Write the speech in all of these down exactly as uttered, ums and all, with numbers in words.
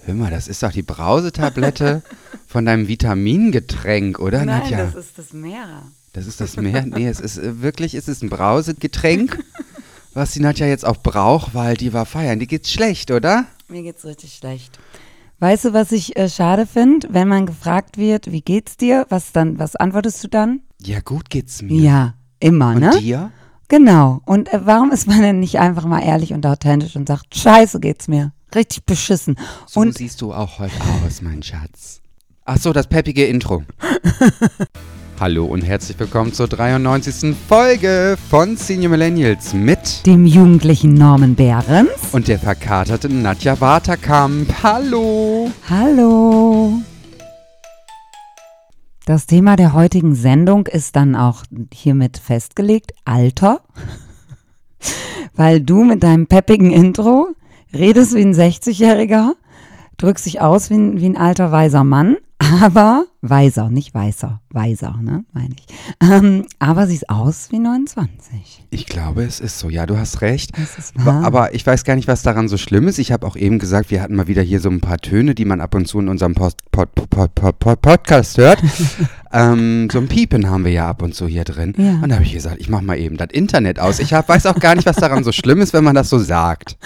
Hör mal, das ist doch die Brausetablette von deinem Vitamingetränk, oder, Nein, Nadja? das ist das Meer. Das ist das Meer? Nee, es ist äh, wirklich, es ist ein Brausegetränk, was die Nadja jetzt auch braucht, weil die war feiern. Die geht's schlecht, oder? Mir geht's richtig schlecht. Weißt du, was ich äh, schade finde, wenn man gefragt wird, wie geht's dir? Was dann, was antwortest du dann? Ja, gut geht's mir. Ja, immer, Und ne? dir? Genau. Und äh, warum ist man denn nicht einfach mal ehrlich und authentisch und sagt, scheiße geht's mir. Richtig beschissen. So und siehst du auch heute aus, mein Schatz. Ach so, das peppige Intro. Hallo und herzlich willkommen zur dreiundneunzigsten Folge von Senior Millennials mit dem jugendlichen Norman Behrens und der verkaterten Nadja Waterkamp. Hallo! Hallo! Das Thema der heutigen Sendung ist dann auch hiermit festgelegt, Alter. Weil du mit deinem peppigen Intro redest wie ein sechzigjähriger, drückst dich aus wie ein, wie ein alter, weiser Mann, aber weiser, nicht weißer, weiser, ne, meine ich. Ähm, aber siehst aus wie neunundzwanzig. Ich glaube, es ist so. Ja, du hast recht. Das ist wahr. Aber ich weiß gar nicht, was daran so schlimm ist. Ich habe auch eben gesagt, wir hatten mal wieder hier so ein paar Töne, die man ab und zu in unserem Post, Pod, Pod, Pod, Pod, Podcast hört. ähm, so ein Piepen haben wir ja ab und zu hier drin. Ja. Und da habe ich gesagt, ich mache mal eben das Internet aus. Ich hab, weiß auch gar nicht, was daran so schlimm ist, wenn man das so sagt.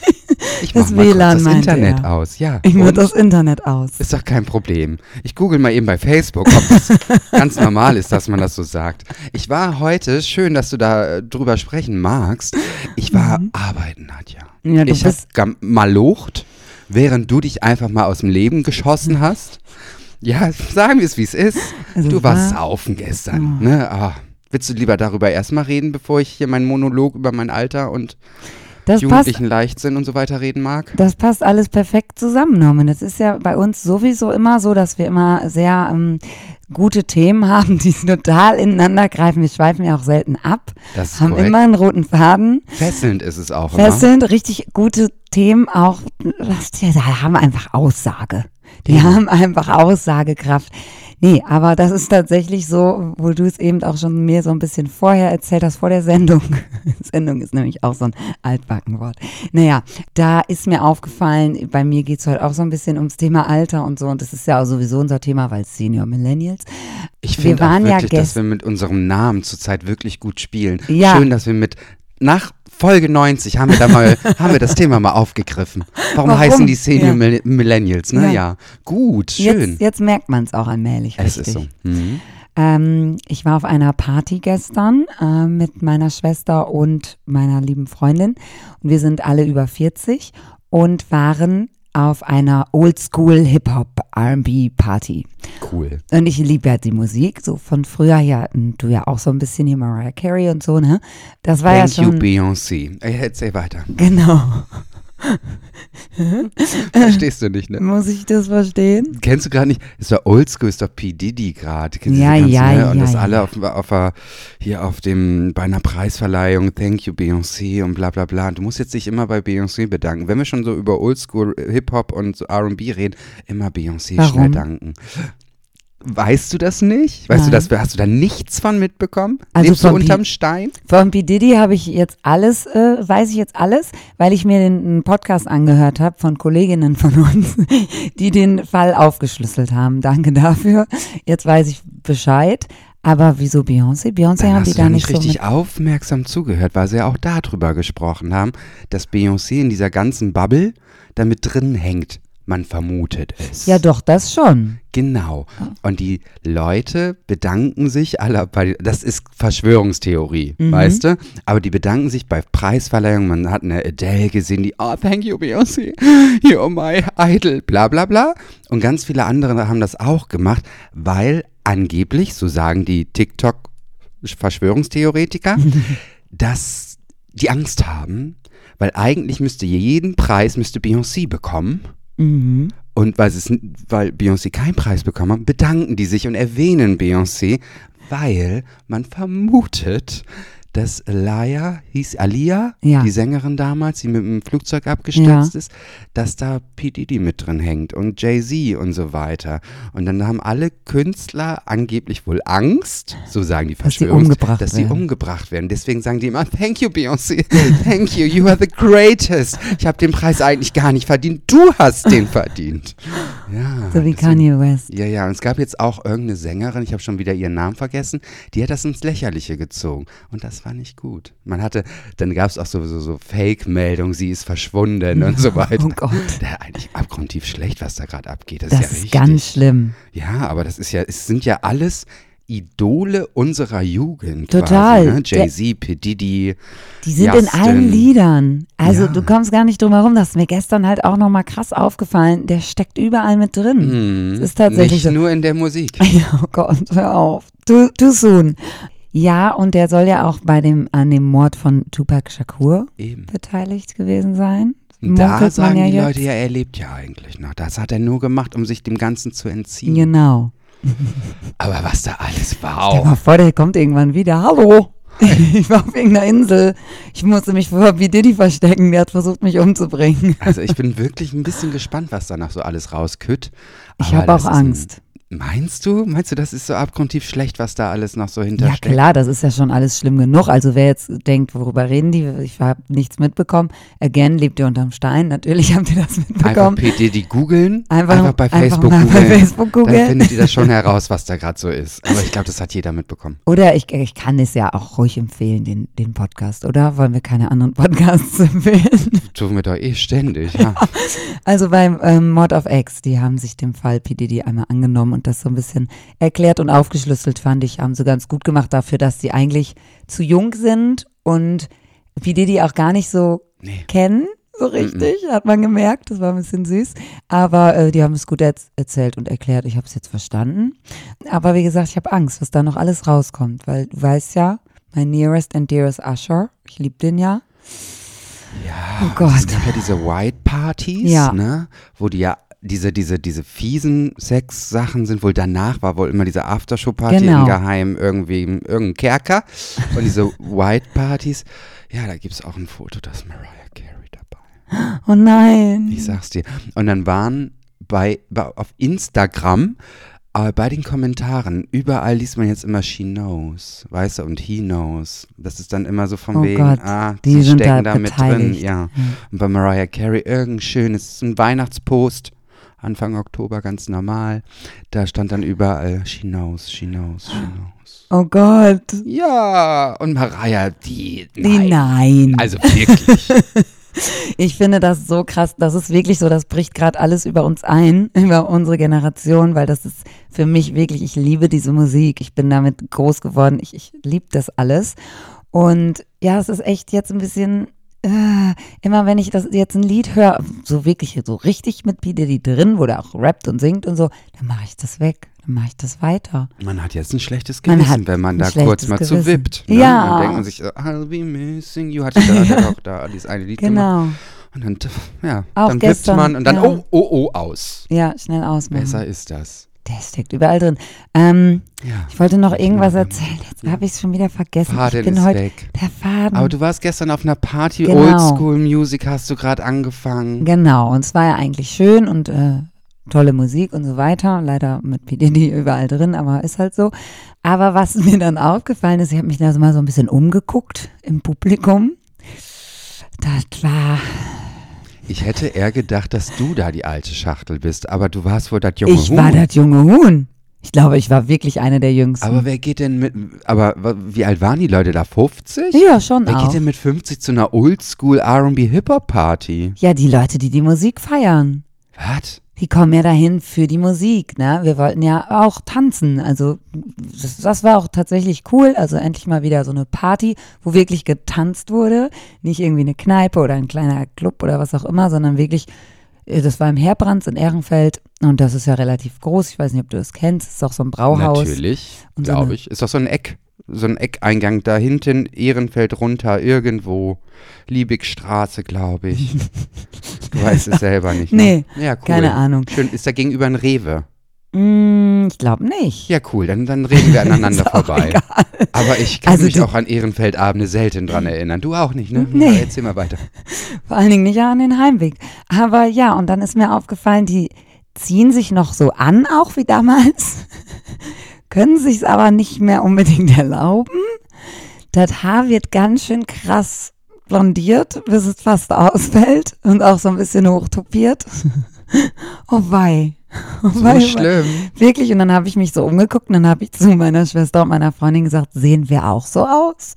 Ich mach Das mal W L A N kurz das meinte Internet er. aus. Ja. Ich mach Und? das Internet aus. Ist doch kein Problem. Ich google mal eben bei Facebook, ob das ganz normal ist, dass man das so sagt. Ich war heute, schön, dass du da äh, drüber sprechen magst, ich war Mhm. arbeiten, Nadja. Ja, du ich hab bist- gam- malocht, während du dich einfach mal aus dem Leben geschossen hast. Ja, sagen wir es, wie es ist. Also du es warst war- saufen gestern. Ne? Ah, willst du lieber darüber erstmal reden, bevor ich hier meinen Monolog über mein Alter und Das passt, jugendlichen Leichtsinn und so weiter reden mag? das passt alles perfekt zusammen, Norman. Es ist ja bei uns sowieso immer so, dass wir immer sehr ähm, gute Themen haben, die total ineinander greifen. Wir schweifen ja auch selten ab, Das ist haben korrekt. immer einen roten Faden. Fesselnd ist es auch immer. Fesselnd, richtig gute Themen auch, was, die haben einfach Aussage. Die Ja. haben einfach Aussagekraft. Nee, aber das ist tatsächlich so, wo du es eben auch schon mir so ein bisschen vorher erzählt hast, vor der Sendung. Sendung ist nämlich auch so ein Altbackenwort. Naja, da ist mir aufgefallen, bei mir geht es heute auch so ein bisschen ums Thema Alter und so. Und das ist ja auch sowieso unser Thema, weil Senior Millennials. Ich Wir finde auch waren ja wirklich, dass gest- wir mit unserem Namen zurzeit wirklich gut spielen. Ja. Schön, dass wir mit, nach Folge neunzig haben wir da mal, haben wir das Thema mal aufgegriffen. Warum, Warum? heißen die Senior Ja. Mill- Millennials, ne? Ja. Ja. Gut, schön. Jetzt, jetzt merkt man es auch allmählich es richtig. ist so. Mhm. Ähm, ich war auf einer Party gestern äh, mit meiner Schwester und meiner lieben Freundin und wir sind alle über vierzig und waren auf einer Oldschool-Hip-Hop-R and B-Party. Cool. Und ich liebe ja die Musik, so von früher ja, und du ja auch so ein bisschen hier Mariah Carey und so, ne? Das war Thank ja you, schon, Beyoncé. Ey, Erzähl weiter. genau. Verstehst du nicht, ne? Muss ich das verstehen? Kennst du gerade nicht? Ist doch Oldschool, ist doch P. Diddy gerade. Kennst du Ja, diese ganzen, ja, ne? Und ja, das ja. alle auf, auf, auf, hier auf dem, bei einer Preisverleihung, Thank you, Beyoncé und bla bla bla. Du musst jetzt nicht immer bei Beyoncé bedanken. Wenn wir schon so über Oldschool, Hip-Hop und so R and B reden, immer Beyoncé Warum? schnell danken. Weißt du das nicht? Weißt du Nein. das? Hast du da nichts von mitbekommen? Also Lebst du von P- unterm Stein? Von P. Diddy habe ich jetzt alles, äh, weiß ich jetzt alles, weil ich mir den einen Podcast angehört habe von Kolleginnen von uns, die den Fall aufgeschlüsselt haben. Danke dafür. Jetzt weiß ich Bescheid. Aber wieso Beyoncé? Beyoncé Dann haben hast die du gar da nicht nicht so richtig mit. aufmerksam zugehört, weil sie ja auch darüber gesprochen haben, dass Beyoncé in dieser ganzen Bubble damit drin hängt. Man vermutet es. Ja doch, das schon. Genau. Und die Leute bedanken sich alle bei, das ist Verschwörungstheorie, Mhm. weißt du? Aber die bedanken sich bei Preisverleihungen. Man hat eine Adele gesehen, die, oh, thank you, Beyoncé, you're my idol, bla bla bla. Und ganz viele andere haben das auch gemacht, weil angeblich, so sagen die TikTok-Verschwörungstheoretiker, dass die Angst haben, weil eigentlich müsste jeden Preis müsste Beyoncé bekommen. Mhm. Und weil, es, weil Beyoncé keinen Preis bekommen hat, bedanken die sich und erwähnen Beyoncé, weil man vermutet, dass Aliyah, hieß Aliyah, Ja. die Sängerin damals, die mit dem Flugzeug abgestürzt Ja. ist, dass da P. Diddy mit drin hängt und Jay-Z und so weiter. Und dann haben alle Künstler angeblich wohl Angst, so sagen die Dass die Verschwörungs- umgebracht dass werden. die umgebracht werden. Deswegen sagen die immer, thank you Beyoncé, thank you, you are the greatest. Ich habe den Preis eigentlich gar nicht verdient, du hast den verdient. Ja, So wie deswegen- Kanye West. Ja, ja, und es gab jetzt auch irgendeine Sängerin, ich habe schon wieder ihren Namen vergessen, die hat das ins Lächerliche gezogen. Und das war nicht gut. Man hatte, dann gab es auch so, so, so Fake-Meldungen, sie ist verschwunden und so weiter. Oh Gott. Da eigentlich abgrundtief schlecht, was da gerade abgeht. Das, Das ist ja ist richtig. ganz schlimm. Ja, aber das ist ja, es sind ja alles Idole unserer Jugend. Total. Quasi, ne? Jay-Z, P. Diddy. Die sind Justin. in allen Liedern. Also Ja. du kommst gar nicht drum herum. Das ist mir gestern halt auch nochmal krass aufgefallen. Der steckt überall mit drin. Hm, Das ist tatsächlich nicht so. nur in der Musik. Ja, oh Gott, hör auf. Too, too soon. Ja, und der soll ja auch bei dem, an dem Mord von Tupac Shakur Eben. beteiligt gewesen sein. Da Munkelt man sagen ja die jetzt. Leute, ja, er lebt ja eigentlich noch. Das hat er nur gemacht, um sich dem Ganzen zu entziehen. Genau. Aber was da alles Stell war. dir mal vor, der kommt irgendwann wieder. Hallo. Ich war auf irgendeiner Insel. Ich musste mich vor P. Diddy verstecken. Der hat versucht, mich umzubringen. Also ich bin wirklich ein bisschen gespannt, was da noch so alles rauskütt. Ich Aber habe das auch ist ein- Angst. Meinst du? Meinst du, das ist so abgrundtief schlecht, was da alles noch so Ja hintersteckt? klar, das ist ja schon alles schlimm genug. Also wer jetzt denkt, worüber reden die? Ich habe nichts mitbekommen. Again, lebt ihr unterm Stein? Natürlich habt ihr das Einfach mitbekommen. P. Diddy googeln, Einfach- einfach, bei einfach Facebook mal bei googeln. Facebook googeln. Dann findet ihr das schon heraus, was da gerade so ist. Aber ich glaube, das hat jeder mitbekommen. Oder ich, ich kann es ja auch ruhig empfehlen, den, den Podcast, oder? Wollen wir keine anderen Podcasts empfehlen? Tun wir doch eh ständig, ja. Also beim ähm, Mord of X, die haben sich dem Fall P. Diddy einmal angenommen und das so ein bisschen erklärt und aufgeschlüsselt, fand ich, haben sie ganz gut gemacht dafür, dass sie eigentlich zu jung sind und P. Diddy auch gar nicht so Nee. kennen, so richtig, hat man gemerkt, das war ein bisschen süß, aber äh, die haben es gut erz- erzählt und erklärt, ich habe es jetzt verstanden, aber wie gesagt, ich habe Angst, was da noch alles rauskommt, weil du weißt ja, my nearest and dearest Usher, ich liebe den ja. Ja, Oh Gott. es gab ja diese White Parties, Ja. ne, wo die ja diese, diese, diese fiesen Sex-Sachen sind wohl danach, war wohl immer diese Aftershow-Party Genau. im Geheimen irgendwie im irgendein Kerker. Und diese White Partys, ja, da gibt es auch ein Foto, da ist Mariah Carey dabei. Oh nein. Ich sag's dir. Und dann waren bei, bei auf Instagram äh, bei den Kommentaren, überall liest man jetzt immer she knows, weißt du, und he knows. Das ist dann immer so von Oh wegen, Gott, ah, die sie sind stecken da da mit drin, beteiligt. ja. Und bei Mariah Carey irgendein schönes, ein Weihnachtspost, Anfang Oktober, ganz normal. Da stand dann überall she knows, she knows, she knows. Oh Gott. Ja, und Mariah, die, Die nein. nein. Also wirklich. Ich finde das so krass, das ist wirklich so, das bricht gerade alles über uns ein, über unsere Generation, weil das ist für mich wirklich, ich liebe diese Musik, ich bin damit groß geworden, ich, ich liebe das alles und ja, es ist echt jetzt ein bisschen, äh, immer wenn ich das jetzt ein Lied höre, so wirklich so richtig mit P. Diddy drin, wo der auch rappt und singt und so, dann mache ich das weg, dann mache ich das weiter. Man hat jetzt ein schlechtes Man Gewissen, hat wenn man ein da kurz schlechtes mal zu Gewissen. wippt. Ne? Ja. Dann denkt man sich, so, I'll be missing you. Hatte da, ja. auch da dieses eine Lied gemacht. Genau, Und dann, t- ja, Auch dann gestern, wippt man und dann, ja. oh, oh, oh, aus. ja, schnell ausmachen. Besser ist das. Der steckt überall drin. Ähm, Ja. Ich wollte noch irgendwas Ja. erzählen, jetzt habe ich es schon wieder vergessen. Faden ich bin ist heute weg. der Faden. Aber du warst gestern auf einer Party, Genau. Oldschool Music hast du gerade angefangen. Genau, und es war ja eigentlich schön und äh, tolle Musik und so weiter. Leider mit P. Diddy überall drin, aber ist halt so. Aber was mir dann aufgefallen ist, ich habe mich da so mal so ein bisschen umgeguckt im Publikum. Das war, Ich hätte eher gedacht, dass du da die alte Schachtel bist, aber du warst wohl das junge ich Huhn. war das junge Huhn. Ich glaube, ich war wirklich eine der Jüngsten. Aber wer geht denn mit, aber wa- wie alt waren die Leute da, fünfzig? ja, schon Wer auch. geht denn mit fünfzig zu einer Oldschool R und B Hip-Hop Party? Ja, die Leute, die die Musik feiern. Was? Die kommen ja dahin für die Musik, ne? Wir wollten ja auch tanzen, also das, das war auch tatsächlich cool, also endlich mal wieder so eine Party, wo wirklich getanzt wurde, nicht irgendwie eine Kneipe oder ein kleiner Club oder was auch immer, sondern wirklich, äh, das war im Herbrands in Ehrenfeld und das ist ja relativ groß, ich weiß nicht, ob du das kennst, das ist auch so ein Brauhaus. Natürlich, Und so glaube eine- ich. Ist doch so ein Eck, so ein Eckeingang da hinten, Ehrenfeld runter, irgendwo. Liebigstraße, glaube ich. Du weißt es selber nicht. Ne? Nee, Ja, cool. keine Ahnung. Schön, ist da gegenüber ein Rewe. Mm, Ich glaube nicht. Ja, cool, dann, dann reden wir aneinander vorbei. Egal. Aber ich kann Also mich du- auch an Ehrenfeldabende selten dran erinnern. Du auch nicht, ne? Nee. Ja, erzähl mal weiter. Vor allen Dingen nicht an den Heimweg. Aber ja, und dann ist mir aufgefallen, die ziehen sich noch so an, auch wie damals, können sich's aber nicht mehr unbedingt erlauben. Das Haar wird ganz schön krass blondiert, bis es fast ausfällt und auch so ein bisschen hochtopiert. Oh wei. Oh So wei, oh wei. schlimm. Wirklich, und dann habe ich mich so umgeguckt und dann habe ich zu meiner Schwester und meiner Freundin gesagt, sehen wir auch so aus?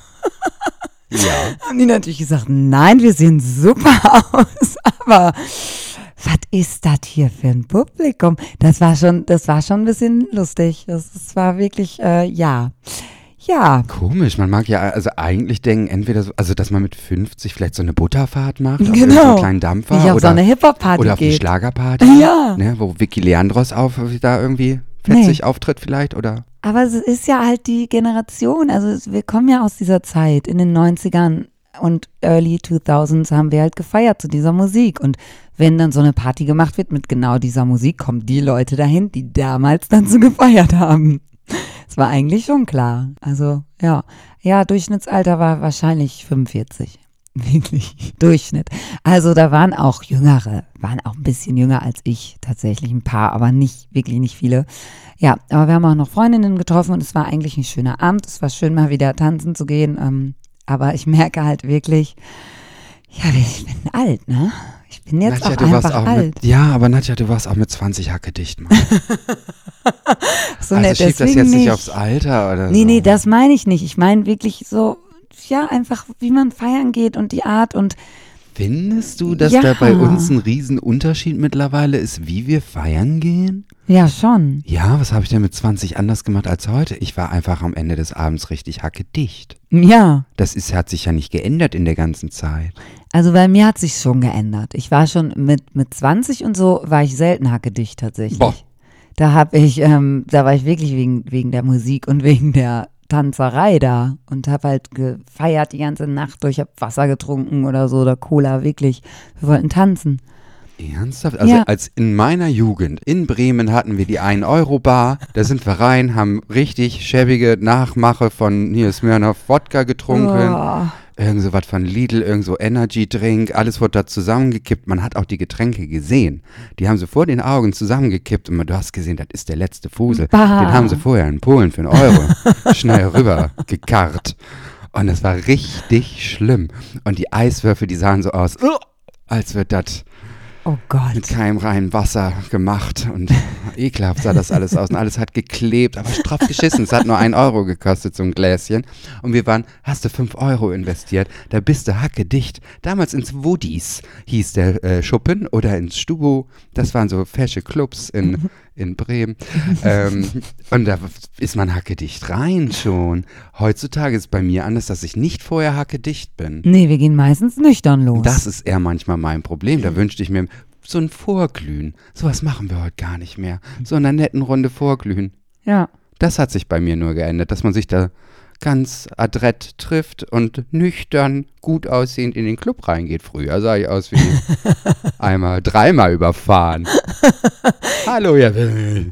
Ja. Haben die natürlich gesagt, nein, wir sehen super aus, aber was ist das hier für ein Publikum? Das war schon, das war schon ein bisschen lustig. Das, das war wirklich, äh, ja. Ja. Komisch, man mag ja also eigentlich denken, entweder so, also dass man mit fünfzig vielleicht so eine Butterfahrt macht, auf Genau. irgendeinem kleinen Dampfer Wie auf oder, so eine Hip-Hop-Party oder auf die geht. Schlagerparty, Ja. ne, wo Vicky Leandros auf da irgendwie fetzig auftritt vielleicht oder Aber es ist ja halt die Generation, also es- wir kommen ja aus dieser Zeit, in den neunzigern und Early zweitausends haben wir halt gefeiert zu dieser Musik und wenn dann so eine Party gemacht wird mit genau dieser Musik, kommen die Leute dahin, die damals dann so gefeiert haben. Das war eigentlich schon klar. Also ja, ja, Durchschnittsalter war wahrscheinlich fünfundvierzig. Wirklich, Durchschnitt. Also da waren auch Jüngere, waren auch ein bisschen jünger als ich, tatsächlich ein paar, aber nicht, wirklich nicht viele. Ja, aber wir haben auch noch Freundinnen getroffen und es war eigentlich ein schöner Abend. Es war schön, mal wieder tanzen zu gehen. Ähm, aber ich merke halt wirklich, ja, ich bin alt, ne? Ich bin jetzt Nadja, auch du warst einfach auch alt. mit, ja, aber Nadja, du warst auch mit zwanzig Hacke dicht, Mann. So, also ne, schieb das deswegen jetzt nicht nicht. aufs Alter oder Nee, so. nee, das meine ich nicht. Ich meine wirklich so, ja, einfach wie man feiern geht und die Art und Findest du, dass Ja. da bei uns ein Riesenunterschied mittlerweile ist, wie wir feiern gehen? ja, schon. Ja, was habe ich denn mit zwanzig anders gemacht als heute? Ich war einfach am Ende des Abends richtig hackedicht. Ja, Das ist, hat sich ja nicht geändert in der ganzen Zeit. also bei mir hat sich schon geändert. Ich war schon mit, mit zwanzig und so, war ich selten hackedicht tatsächlich. Boah. Da habe ich, ähm, da war ich wirklich wegen, wegen der Musik und wegen der Tanzerei da und habe halt gefeiert die ganze Nacht durch, habe Wasser getrunken oder so oder Cola, wirklich. Wir wollten tanzen. Ernsthaft? Also Ja. als in meiner Jugend in Bremen hatten wir die ein Euro Bar. Da sind wir rein, haben richtig schäbige Nachmache von hier Smirnoff Wodka getrunken. Oh. Irgend so was von Lidl, irgend so Energy Drink, alles wurde da zusammengekippt. Man hat auch die Getränke gesehen. Die haben sie vor den Augen zusammengekippt und du hast gesehen, das ist der letzte Fusel. Bah. Den haben sie vorher in Polen für einen Euro schnell rüber gekarrt. Und es war richtig schlimm. Und die Eiswürfel, die sahen so aus, uh, als wird das Oh Gott. mit keimreinem Wasser gemacht und ekelhaft sah das alles aus und alles hat geklebt, aber straff geschissen. Es hat nur ein Euro gekostet, so ein Gläschen. Und wir waren, hast du fünf Euro investiert, da bist du hackedicht. Damals ins Woodies hieß der äh, Schuppen oder ins Stubo, das waren so fesche Clubs in, in Bremen. ähm, und da ist man hackedicht rein schon. Heutzutage ist es bei mir anders, dass ich nicht vorher hackedicht bin. Nee, wir gehen meistens nüchtern los. Das ist eher manchmal mein Problem. Da wünschte ich mir so ein Vorglühen. Sowas machen wir heute gar nicht mehr. So in einer netten Runde Vorglühen. Ja. Das hat sich bei mir nur geändert, dass man sich da ganz adrett trifft und nüchtern, gut aussehend in den Club reingeht. Früher sah ich aus wie einmal, dreimal überfahren. Hallo, ihr Will.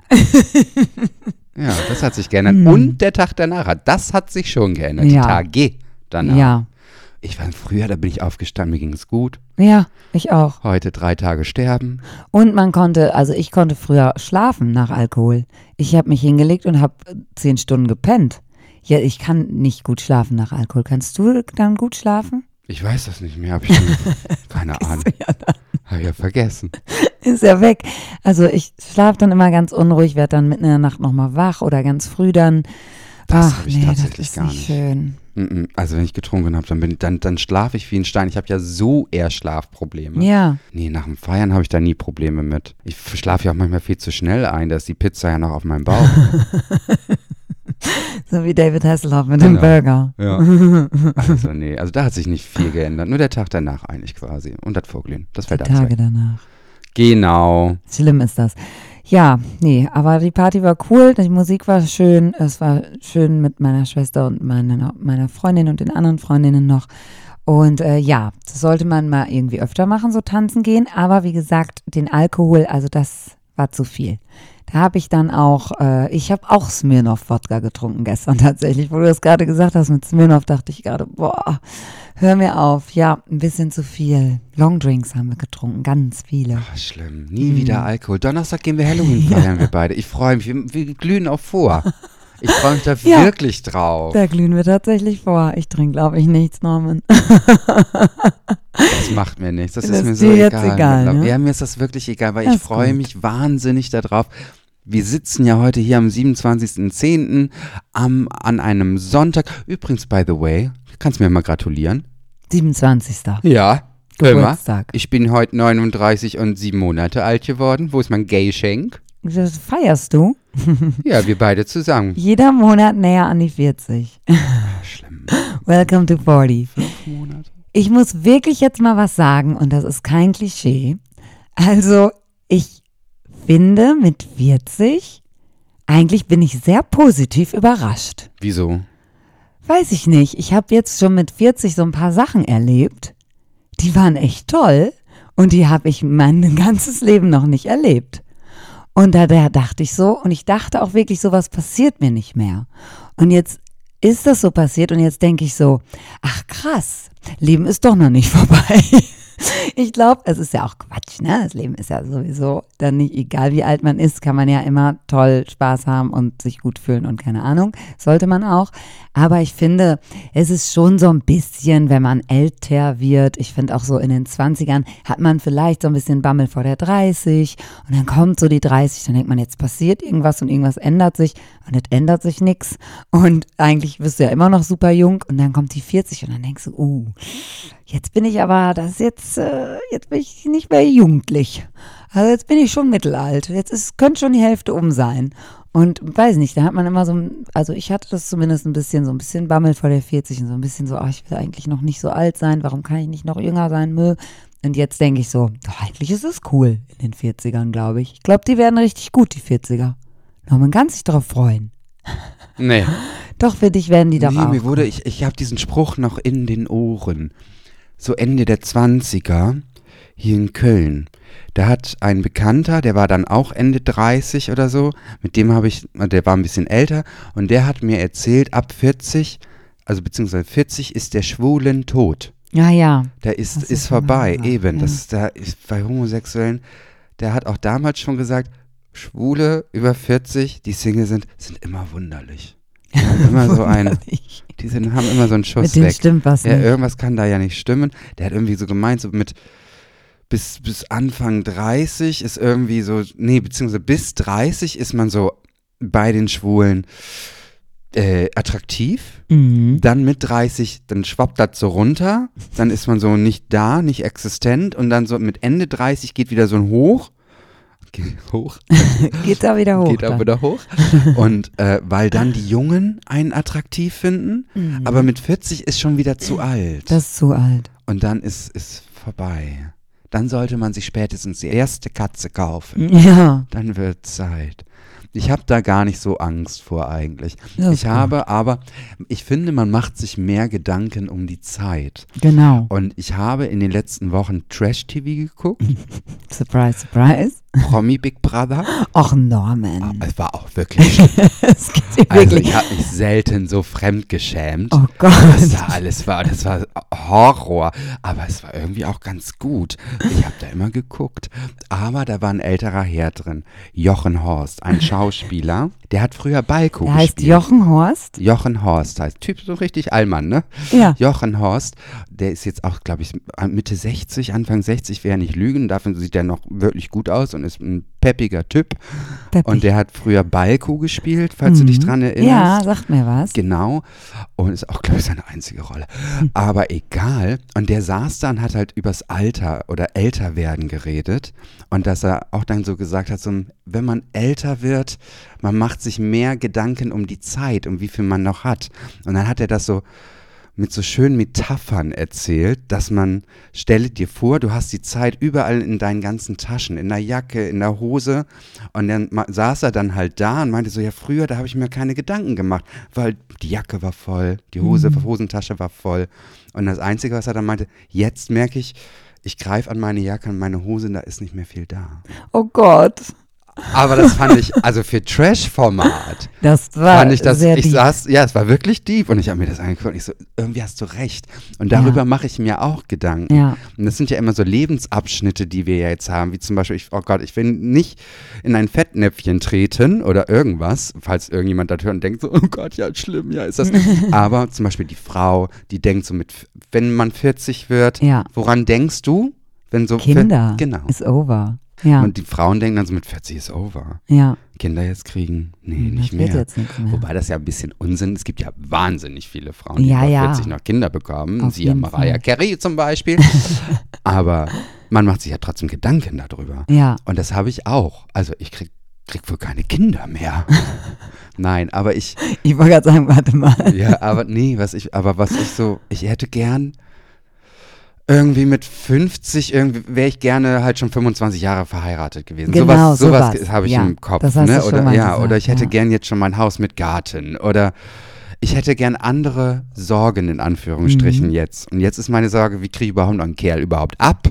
Ja, das hat sich geändert. Hm. Und der Tag danach, hat- das hat sich schon geändert. Ja. Die Tage danach. Ja. Ich war früher, da bin ich aufgestanden, mir ging es gut. Ja, ich auch. Heute drei Tage sterben. Und man konnte, also ich konnte früher schlafen nach Alkohol. Ich habe mich hingelegt und habe zehn Stunden gepennt. Ja, ich kann nicht gut schlafen nach Alkohol. Kannst du dann gut schlafen? Ich weiß das nicht mehr, hab ich nie. Keine Ahnung. Habe ich ja vergessen. Ist ja weg. Also ich schlafe dann immer ganz unruhig, werde dann mitten in der Nacht nochmal wach oder ganz früh dann. Das Ach hab ich nee, tatsächlich das ist gar nicht nicht. schön. Mm-mm. Also wenn ich getrunken habe, dann, bin- dann, dann schlafe ich wie ein Stein. Ich habe ja so eher Schlafprobleme. Ja, Nee, nach dem Feiern habe ich da nie Probleme mit. Ich schlafe ja auch manchmal viel zu schnell ein. Da ist die Pizza ja noch auf meinem Bauch. so wie David Hasselhoff mit Genau. dem Burger. Ja. Also nee, also da hat sich nicht viel geändert. Nur der Tag danach eigentlich quasi. Und das Vorglühen. Das Die fällt alles Tage weg. danach. Genau. Schlimm ist das. Ja, nee, aber die Party war cool, die Musik war schön, es war schön mit meiner Schwester und meiner, meiner Freundin und den anderen Freundinnen noch. Und äh, ja, das sollte man mal irgendwie öfter machen, so tanzen gehen. Aber wie gesagt, den Alkohol, also das war zu viel. Da habe ich dann auch, äh, ich habe auch Smirnoff-Wodka getrunken gestern tatsächlich. Wo du das gerade gesagt hast mit Smirnoff, dachte ich gerade, boah, hör mir auf. Ja, ein bisschen zu viel. Longdrinks haben wir getrunken, ganz viele. Ach, schlimm. Nie mm. wieder Alkohol. Donnerstag gehen wir Halloween feiern, ja. wir beide. Ich freue mich. Wir, wir glühen auch vor. Ich freue mich da ja, wirklich drauf. Da glühen wir tatsächlich vor. Ich trinke, glaube ich, nichts, Norman. Das macht mir nichts. Das, das ist mir so jetzt egal. egal ne? Ja, mir ist das wirklich egal, weil das ich freue mich wahnsinnig darauf. Wir sitzen ja heute hier am siebenundzwanzigsten zehnten Am, an einem Sonntag. Übrigens, by the way, kannst du mir mal gratulieren. siebenundzwanzigsten Ja. Geburtstag. Ich bin heute neununddreißig und sieben Monate alt geworden. Wo ist mein Gay-Schenk? Das feierst du? Ja, wir beide zusammen. Jeder Monat näher an die vierzig. Schlimm. Welcome to forty. Fünf Monate. Ich muss wirklich jetzt mal was sagen und das ist kein Klischee. Also ich finde mit vierzig, eigentlich bin ich sehr positiv überrascht. Wieso? Weiß ich nicht. Ich habe jetzt schon mit vierzig so ein paar Sachen erlebt. Die waren echt toll und die habe ich mein ganzes Leben noch nicht erlebt. Und da, da dachte ich so, und ich dachte auch wirklich, sowas passiert mir nicht mehr. Und jetzt ist das so passiert und jetzt denke ich so, ach krass, Leben ist doch noch nicht vorbei. Ich glaube, es ist ja auch Quatsch, ne? Das Leben ist ja sowieso dann nicht, egal wie alt man ist, kann man ja immer toll Spaß haben und sich gut fühlen und keine Ahnung, sollte man auch. Aber ich finde, es ist schon so ein bisschen, wenn man älter wird, ich finde auch so in den zwanzigern hat man vielleicht so ein bisschen Bammel vor der dreißig und dann kommt so die dreißig, dann denkt man, jetzt passiert irgendwas und irgendwas ändert sich und es ändert sich nichts und eigentlich bist du ja immer noch super jung und dann kommt die vierzig und dann denkst du, uh, jetzt bin ich aber, das ist jetzt, äh, jetzt bin ich nicht mehr jugendlich. Also jetzt bin ich schon mittelalt. Jetzt ist, könnte schon die Hälfte um sein. Und weiß nicht, da hat man immer so, also ich hatte das zumindest ein bisschen, so ein bisschen Bammel vor der vierzig und so ein bisschen so, ach, ich will eigentlich noch nicht so alt sein, warum kann ich nicht noch jünger sein, Mö. Und jetzt denke ich so, doch, eigentlich ist es cool in den vierzigern, glaube ich. Ich glaube, die werden richtig gut, die vierziger. No, man kann sich darauf freuen. Nee. Doch, für dich werden die doch nee, auch. Mir wurde, ich, ich habe diesen Spruch noch in den Ohren. So Ende der zwanziger hier in Köln. Da hat ein Bekannter, der war dann auch Ende dreißig oder so, mit dem habe ich, der war ein bisschen älter und der hat mir erzählt, ab vierzig, also beziehungsweise vierzig ist der Schwulen tot. Ja, ja. Da ist, ist, ist mal vorbei, gesagt, eben. ja. Das ist, da ist bei Homosexuellen, der hat auch damals schon gesagt, Schwule über vierzig, die Single sind, sind immer wunderlich. Die haben immer so ein, die sind, haben immer so einen Schuss mit denen weg. Stimmt was ja, nicht. Irgendwas kann da ja nicht stimmen. Der hat irgendwie so gemeint, so mit bis, bis Anfang dreißig ist irgendwie so, nee, beziehungsweise bis dreißig ist man so bei den Schwulen äh, attraktiv. Mhm. Dann mit dreißig, dann schwappt das so runter. Dann ist man so nicht da, nicht existent. Und dann so mit Ende dreißig geht wieder so ein Hoch. Geht hoch. Geht da wieder hoch. Geht auch wieder hoch. Und äh, weil dann die Jungen einen attraktiv finden, Mhm. aber mit vierzig ist schon wieder zu alt. Das ist zu alt. Und dann ist es vorbei. Dann sollte man sich spätestens die erste Katze kaufen. Ja. Dann wird Zeit. Ich habe da gar nicht so Angst vor eigentlich. Das ist Ich habe aber, ich finde, man macht sich mehr Gedanken um die Zeit. Genau. Und ich habe in den letzten Wochen Trash-T V geguckt. Surprise, surprise. Promi Big Brother. Och, Norman. Ah, es war auch wirklich schlimm. Es geht dir Also wirklich. ich habe mich selten so fremdgeschämt. Oh Gott. Was da alles war, das war Horror. Aber es war irgendwie auch ganz gut. Ich habe da immer geguckt. Aber da war ein älterer Herr drin. Jochen Horst, ein Schauspieler. Der hat früher Balko Der heißt gespielt. Jochen Horst. Jochen Horst heißt. Typ so richtig Allmann, ne? Ja. Jochen Horst, der ist jetzt auch, glaube ich, Mitte sechzig, Anfang sechzig, wäre nicht lügen. Dafür sieht er noch wirklich gut aus und ist ein peppiger Typ. Peppig. Und der hat früher Balko gespielt, falls Mhm. du dich dran erinnerst. Ja, sagt mir was. Genau. Und ist auch, glaube ich, seine einzige Rolle. Aber egal. Und der saß da und hat halt übers Alter oder Älterwerden geredet. Und dass er auch dann so gesagt hat, so, wenn man älter wird, man macht sich mehr Gedanken um die Zeit, um wie viel man noch hat. Und dann hat er das so mit so schönen Metaphern erzählt, dass man, stelle dir vor, du hast die Zeit überall in deinen ganzen Taschen, in der Jacke, in der Hose und dann ma- saß er dann halt da und meinte so, ja früher, da habe ich mir keine Gedanken gemacht, weil die Jacke war voll, die Hose, Mhm. Hosentasche war voll und das Einzige, was er dann meinte, jetzt merke ich, ich greife an meine Jacke und meine Hose, da ist nicht mehr viel da. Oh Gott. Aber das fand ich, also für Trash-Format, Das war fand ich das, sehr ich deep. saß, ja, es war wirklich deep und ich habe mir das angeguckt und ich so, irgendwie hast du recht. Und darüber Ja. mache ich mir auch Gedanken. Ja. Und das sind ja immer so Lebensabschnitte, die wir ja jetzt haben, wie zum Beispiel, ich, oh Gott, ich will nicht in ein Fettnäpfchen treten oder irgendwas, falls irgendjemand das hört und denkt so, oh Gott, ja, schlimm, ja, ist das. Aber zum Beispiel die Frau, die denkt so mit, wenn man vierzig wird, Ja. woran denkst du? Wenn so Kinder. vier- genau. Ist over. Ja. Und die Frauen denken dann so mit vierzig ist over. ja. Kinder jetzt kriegen? Nee, Hm, nicht das wird mehr. jetzt nichts mehr. Wobei das ja ein bisschen Unsinn ist. Es gibt ja wahnsinnig viele Frauen, die Ja, über ja. vierzig noch Kinder bekommen. Auf Siehe jeden Mariah Fall. Carey zum Beispiel. Aber man macht sich ja trotzdem Gedanken darüber. Ja. Und das habe ich auch. Also ich krieg, krieg wohl keine Kinder mehr. Nein, aber ich, Ich wollte gerade sagen, warte mal. ja, aber nee, was ich, aber was ich so, ich hätte gern irgendwie mit fünfzig, irgendwie wäre ich gerne halt schon fünfundzwanzig Jahre verheiratet gewesen. Genau, sowas sowas sowas. habe ich Ja, im Kopf. das hast Ne? du schon Oder, mal ja, gesagt, oder ich hätte ja. gern jetzt schon mein Haus mit Garten. Oder ich hätte gern andere Sorgen in Anführungsstrichen Mhm. jetzt. Und jetzt ist meine Sorge, wie kriege ich überhaupt noch einen Kerl überhaupt ab?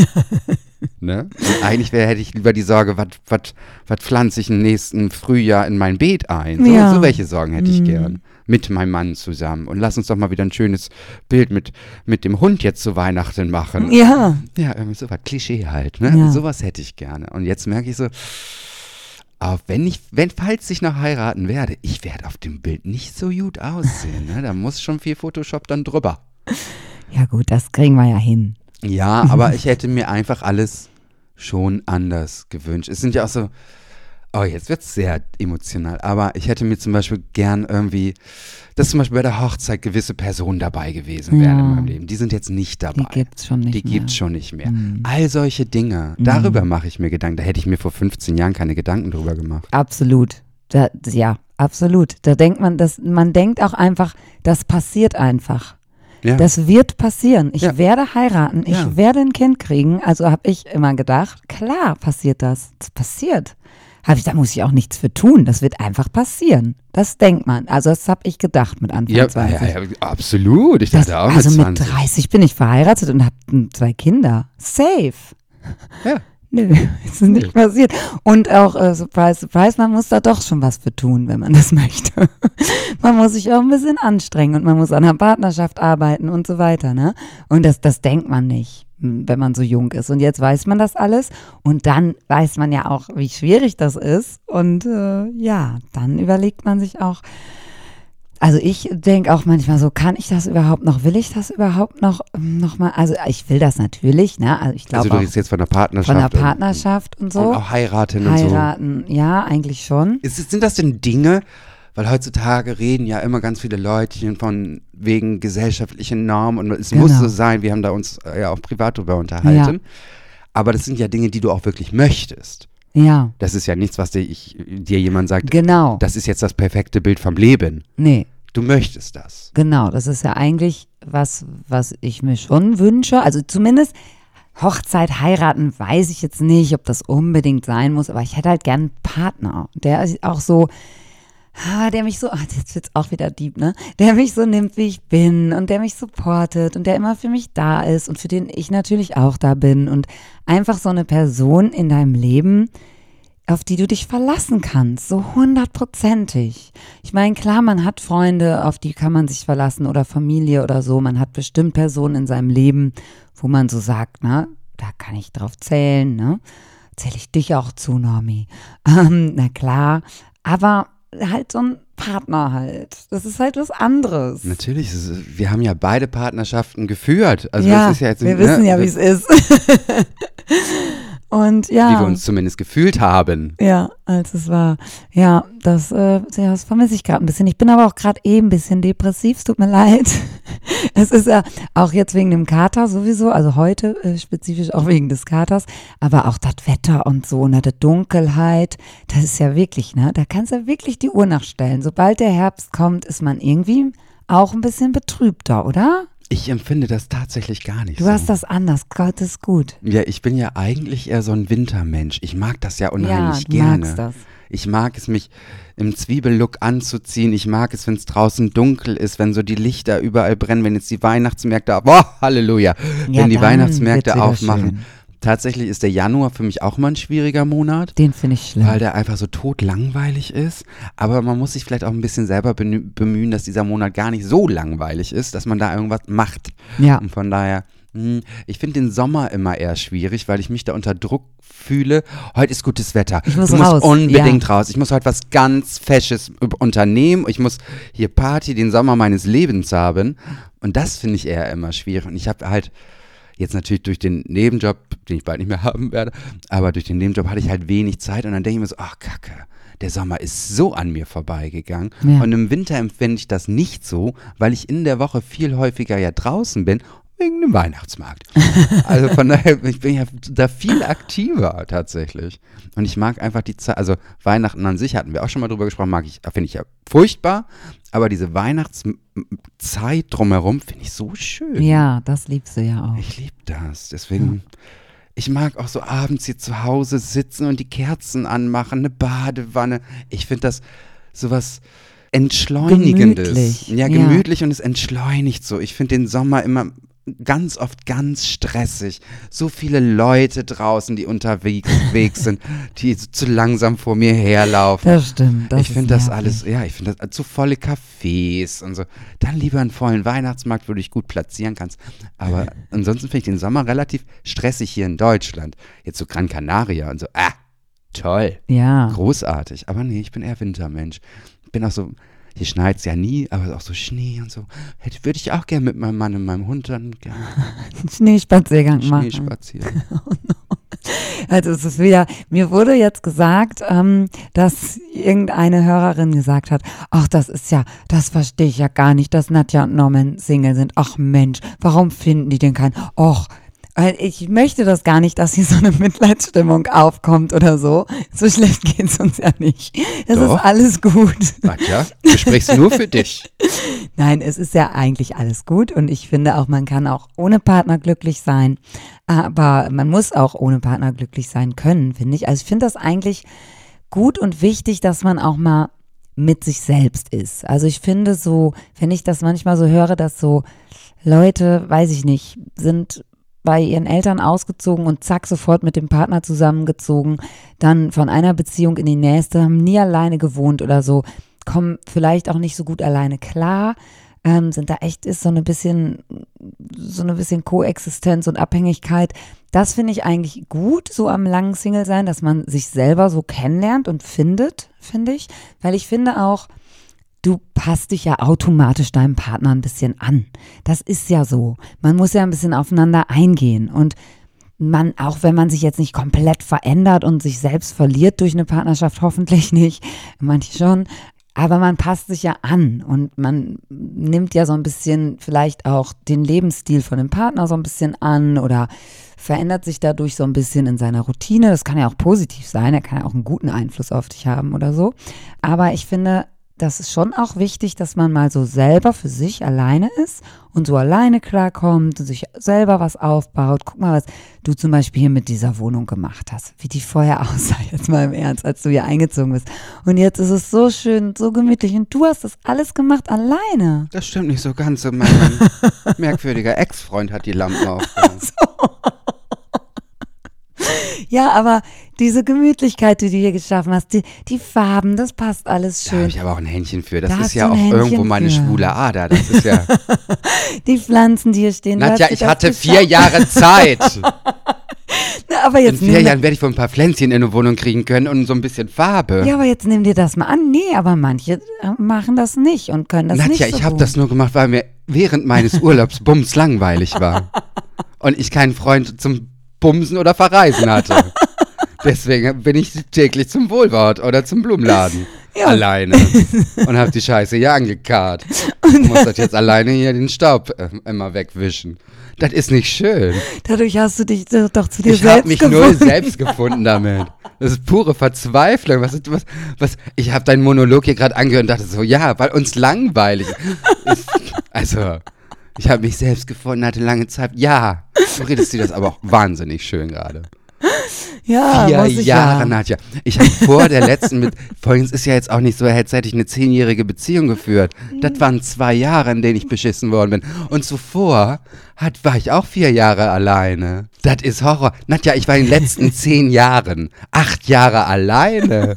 Ne? Und eigentlich wär, hätte ich lieber die Sorge, was pflanze ich im nächsten Frühjahr in mein Beet ein? So, Ja. so welche Sorgen hätte ich Mhm. gern. Mit meinem Mann zusammen. Und lass uns doch mal wieder ein schönes Bild mit, mit dem Hund jetzt zu Weihnachten machen. Ja. Ja, irgendwie sowas. Klischee halt. Ne? Ja. Sowas hätte ich gerne. Und jetzt merke ich so, auch wenn ich, wenn, falls ich noch heiraten werde, ich werde auf dem Bild nicht so gut aussehen. Ne? Da muss schon viel Photoshop dann drüber. Ja gut, das kriegen wir ja hin. Ja, aber ich hätte mir einfach alles schon anders gewünscht. Es sind ja auch so, oh, jetzt wird es sehr emotional, aber ich hätte mir zum Beispiel gern irgendwie, dass zum Beispiel bei der Hochzeit gewisse Personen dabei gewesen wären Ja. in meinem Leben. Die sind jetzt nicht dabei. Die gibt's schon nicht Die mehr. gibt's schon nicht mehr. Mhm. All solche Dinge, darüber mache ich mir Gedanken. Da hätte ich mir vor fünfzehn Jahren keine Gedanken drüber gemacht. Absolut. Da, ja, absolut. Da denkt man, dass man denkt auch einfach, das passiert einfach. Ja. Das wird passieren. Ich Ja. werde heiraten, ich Ja. werde ein Kind kriegen. Also habe ich immer gedacht, klar passiert das. Das passiert. Hab ich, da muss ich auch nichts für tun. Das wird einfach passieren. Das denkt man. Also das habe ich gedacht mit Anfang ja, zwanzig. ja, ja, absolut. Ich Das, dachte auch also mit mit zwanzig. dreißig bin ich verheiratet und habe zwei Kinder. Safe. Ja. Nö, ist nicht passiert. Und auch, äh, surprise, surprise, man muss da doch schon was für tun, wenn man das möchte. Man muss sich auch ein bisschen anstrengen und man muss an der Partnerschaft arbeiten und so weiter, ne? Und das, das denkt man nicht, wenn man so jung ist. Und jetzt weiß man das alles und dann weiß man ja auch, wie schwierig das ist. Und äh, ja, dann überlegt man sich auch, also ich denke auch manchmal so, kann ich das überhaupt noch, will ich das überhaupt noch, noch mal, also ich will das natürlich, ne? Also ich glaube Also du auch redest jetzt von der Partnerschaft. von der und- Partnerschaft und, Und, so. auch heiraten und so. Heiraten, ja, eigentlich schon. Ist, es- sind das denn Dinge, weil heutzutage reden ja immer ganz viele Leute von wegen gesellschaftlichen Normen und es muss Genau. so sein, wir haben da uns äh, ja auch privat drüber unterhalten. Aber das sind ja Dinge, die du auch wirklich möchtest. Ja, Das ist ja nichts, was dir, ich, dir jemand sagt, genau. das ist jetzt das perfekte Bild vom Leben. Nee, Du möchtest das. genau. Das ist ja eigentlich was, was ich mir schon wünsche. Also zumindest Hochzeit, heiraten, weiß ich jetzt nicht, ob das unbedingt sein muss, aber ich hätte halt gern einen Partner. Der ist auch so, ah, der mich so, ach, jetzt wird's auch wieder deep, ne? Der mich so nimmt, wie ich bin und der mich supportet und der immer für mich da ist und für den ich natürlich auch da bin und einfach so eine Person in deinem Leben, auf die du dich verlassen kannst, so hundertprozentig. Ich meine, klar, man hat Freunde, auf die kann man sich verlassen oder Familie oder so. Man hat bestimmt Personen in seinem Leben, wo man so sagt, na, da kann ich drauf zählen, ne? Zähle ich dich auch zu, Normi. Ähm, na klar, aber halt so ein Partner halt. Das ist halt was anderes. Natürlich, es ist, wir haben ja beide Partnerschaften geführt. Also ja, das ist ja jetzt, wir ne, wissen ja, wie es ist. Und ja. wie wir uns zumindest gefühlt haben. Ja, als es war. Ja, das, äh, ja, das vermisse ich gerade ein bisschen. Ich bin aber auch gerade eh ein bisschen depressiv, es tut mir leid. Es ist ja auch jetzt wegen dem Kater sowieso, also heute äh, spezifisch auch wegen des Katers, aber auch das Wetter und so, ne, die Dunkelheit, das ist ja wirklich, ne, da kannst du wirklich die Uhr nachstellen. Sobald der Herbst kommt, ist man irgendwie auch ein bisschen betrübter, oder? Ich empfinde das tatsächlich gar nicht Du so. hast das anders, Gott ist gut. Ja, ich bin ja eigentlich eher so ein Wintermensch. Ich mag das ja unheimlich ja, du gerne. magst das. Ich mag es, mich im Zwiebellook anzuziehen. Ich mag es, wenn es draußen dunkel ist, wenn so die Lichter überall brennen, wenn jetzt die Weihnachtsmärkte, boah, Halleluja, Ja, wenn die dann Weihnachtsmärkte wird's wieder aufmachen. schön. Tatsächlich ist der Januar für mich auch mal ein schwieriger Monat. Den finde ich schlimm. Weil der einfach so totlangweilig ist. Aber man muss sich vielleicht auch ein bisschen selber bemühen, dass dieser Monat gar nicht so langweilig ist, dass man da irgendwas macht. Ja. Und von daher, mh, ich finde den Sommer immer eher schwierig, weil ich mich da unter Druck fühle. Heute ist gutes Wetter. Ich muss du raus. musst unbedingt Ja. raus. Ich muss heute was ganz Fesches unternehmen. Ich muss hier Party, den Sommer meines Lebens haben. Und das finde ich eher immer schwierig. Und ich habe halt jetzt natürlich durch den Nebenjob, den ich bald nicht mehr haben werde, aber durch den Nebenjob hatte ich halt wenig Zeit und dann denke ich mir so, ach Kacke, der Sommer ist so an mir vorbeigegangen. Ja. Und im Winter empfinde ich das nicht so, weil ich in der Woche viel häufiger ja draußen bin, wegen dem Weihnachtsmarkt. Also von daher, ich bin ja da viel aktiver tatsächlich. Und ich mag einfach die Zeit, also Weihnachten an sich hatten wir auch schon mal drüber gesprochen, mag ich, finde ich ja furchtbar, aber diese Weihnachtszeit drumherum finde ich so schön. Ja, das liebst du ja auch. Ich liebe das, deswegen, ich mag auch so abends hier zu Hause sitzen und die Kerzen anmachen, eine Badewanne. Ich finde das sowas Entschleunigendes. Gemütlich. Ja, gemütlich ja. Und es entschleunigt so. Ich finde den Sommer immer ganz oft ganz stressig. So viele Leute draußen, die unterwegs sind, die so zu langsam vor mir herlaufen. Das stimmt. Das ich finde das nervig. alles, ja, ich finde das zu volle Cafés und so. Dann lieber einen vollen Weihnachtsmarkt, wo du dich gut platzieren kannst. Aber ansonsten finde ich den Sommer relativ stressig hier in Deutschland. Jetzt so Gran Canaria und so, ah, toll, Ja. großartig. Aber nee, ich bin eher Wintermensch. Ich bin auch so, hier schneit es ja nie, aber auch so Schnee und so. Hätte, würde ich auch gerne mit meinem Mann und meinem Hund dann gerne Schneespaziergang machen. Schnee spazieren. Also es ist wieder, mir wurde jetzt gesagt, ähm, dass irgendeine Hörerin gesagt hat, ach, das ist ja, das verstehe ich ja gar nicht, dass Nadja und Norman Single sind. Ach Mensch, warum finden die denn keinen? Och, ich möchte das gar nicht, dass hier so eine Mitleidsstimmung aufkommt oder so. So schlecht geht's uns ja nicht. Das Doch. ist alles gut. Nadja, du sprichst nur für dich. Nein, es ist ja eigentlich alles gut und ich finde auch, man kann auch ohne Partner glücklich sein, aber man muss auch ohne Partner glücklich sein können, finde ich. Also ich finde das eigentlich gut und wichtig, dass man auch mal mit sich selbst ist. Also ich finde so, wenn ich das manchmal so höre, dass so Leute, weiß ich nicht, sind bei ihren Eltern ausgezogen und zack, sofort mit dem Partner zusammengezogen, dann von einer Beziehung in die nächste, haben nie alleine gewohnt oder so, kommen vielleicht auch nicht so gut alleine klar, ähm, sind da echt, ist so eine bisschen, so eine bisschen Koexistenz und Abhängigkeit. Das finde ich eigentlich gut, so am langen Single sein, dass man sich selber so kennenlernt und findet, finde ich, weil ich finde auch, du passt dich ja automatisch deinem Partner ein bisschen an. Das ist ja so. Man muss ja ein bisschen aufeinander eingehen und man, auch wenn man sich jetzt nicht komplett verändert und sich selbst verliert durch eine Partnerschaft, hoffentlich nicht, manche schon, aber man passt sich ja an und man nimmt ja so ein bisschen vielleicht auch den Lebensstil von dem Partner so ein bisschen an oder verändert sich dadurch so ein bisschen in seiner Routine. Das kann ja auch positiv sein, er kann ja auch einen guten Einfluss auf dich haben oder so. Aber ich finde, das ist schon auch wichtig, dass man mal so selber für sich alleine ist und so alleine klarkommt und sich selber was aufbaut. Guck mal, was du zum Beispiel hier mit dieser Wohnung gemacht hast, wie die vorher aussah, jetzt mal im Ernst, als du hier eingezogen bist. Und jetzt ist es so schön, so gemütlich und du hast das alles gemacht alleine. Das stimmt nicht so ganz. Mein, mein merkwürdiger Ex-Freund hat die Lampen aufgehangen. So. Ja, aber diese Gemütlichkeit, die du hier geschaffen hast, die, die Farben, das passt alles Da schön. habe ich aber auch ein Händchen für. Das Da ist hast ja du auch ein Händchen irgendwo meine für. schwule Ader. Das ist ja. Die Pflanzen, die hier stehen. du Nadja, hast dir ich das hatte geschafft. vier Jahre Zeit. Na, aber In jetzt vier nimm, Jahren werde ich wohl ein paar Pflänzchen in eine Wohnung kriegen können und so ein bisschen Farbe. ja, aber jetzt nimm dir das mal an. Nee, aber manche äh, machen das nicht und können das Nadja, nicht so ich habe gut. das nur gemacht, weil mir während meines Urlaubs bums langweilig war. Und ich keinen Freund zum Bumsen oder Verreisen hatte. Deswegen bin ich täglich zum Wohlwort oder zum Blumenladen. Ja. Alleine. Und habe die Scheiße hier angekarrt. Und muss das jetzt alleine hier den Staub äh, immer wegwischen. Das ist nicht schön. Dadurch hast du dich doch, doch zu dir Ich selbst habe mich gefunden. null selbst gefunden damit. Das ist pure Verzweiflung. Was ist, was, was, ich habe deinen Monolog hier gerade angehört und dachte so, ja, weil uns langweilig ist. Also, ich habe mich selbst gefunden, hatte lange Zeit. Ja, du redest dir das aber auch wahnsinnig schön gerade. Ja, Vier muss ich Jahre, ja. Nadja. Ich habe vor der letzten mit, folgendes ist ja jetzt auch nicht so, als hätte ich eine zehnjährige Beziehung geführt. Das waren zwei Jahre, in denen ich beschissen worden bin. Und zuvor hat, war ich auch vier Jahre alleine. Das ist Horror. Nadja, ich war in den letzten zehn Jahren acht Jahre alleine.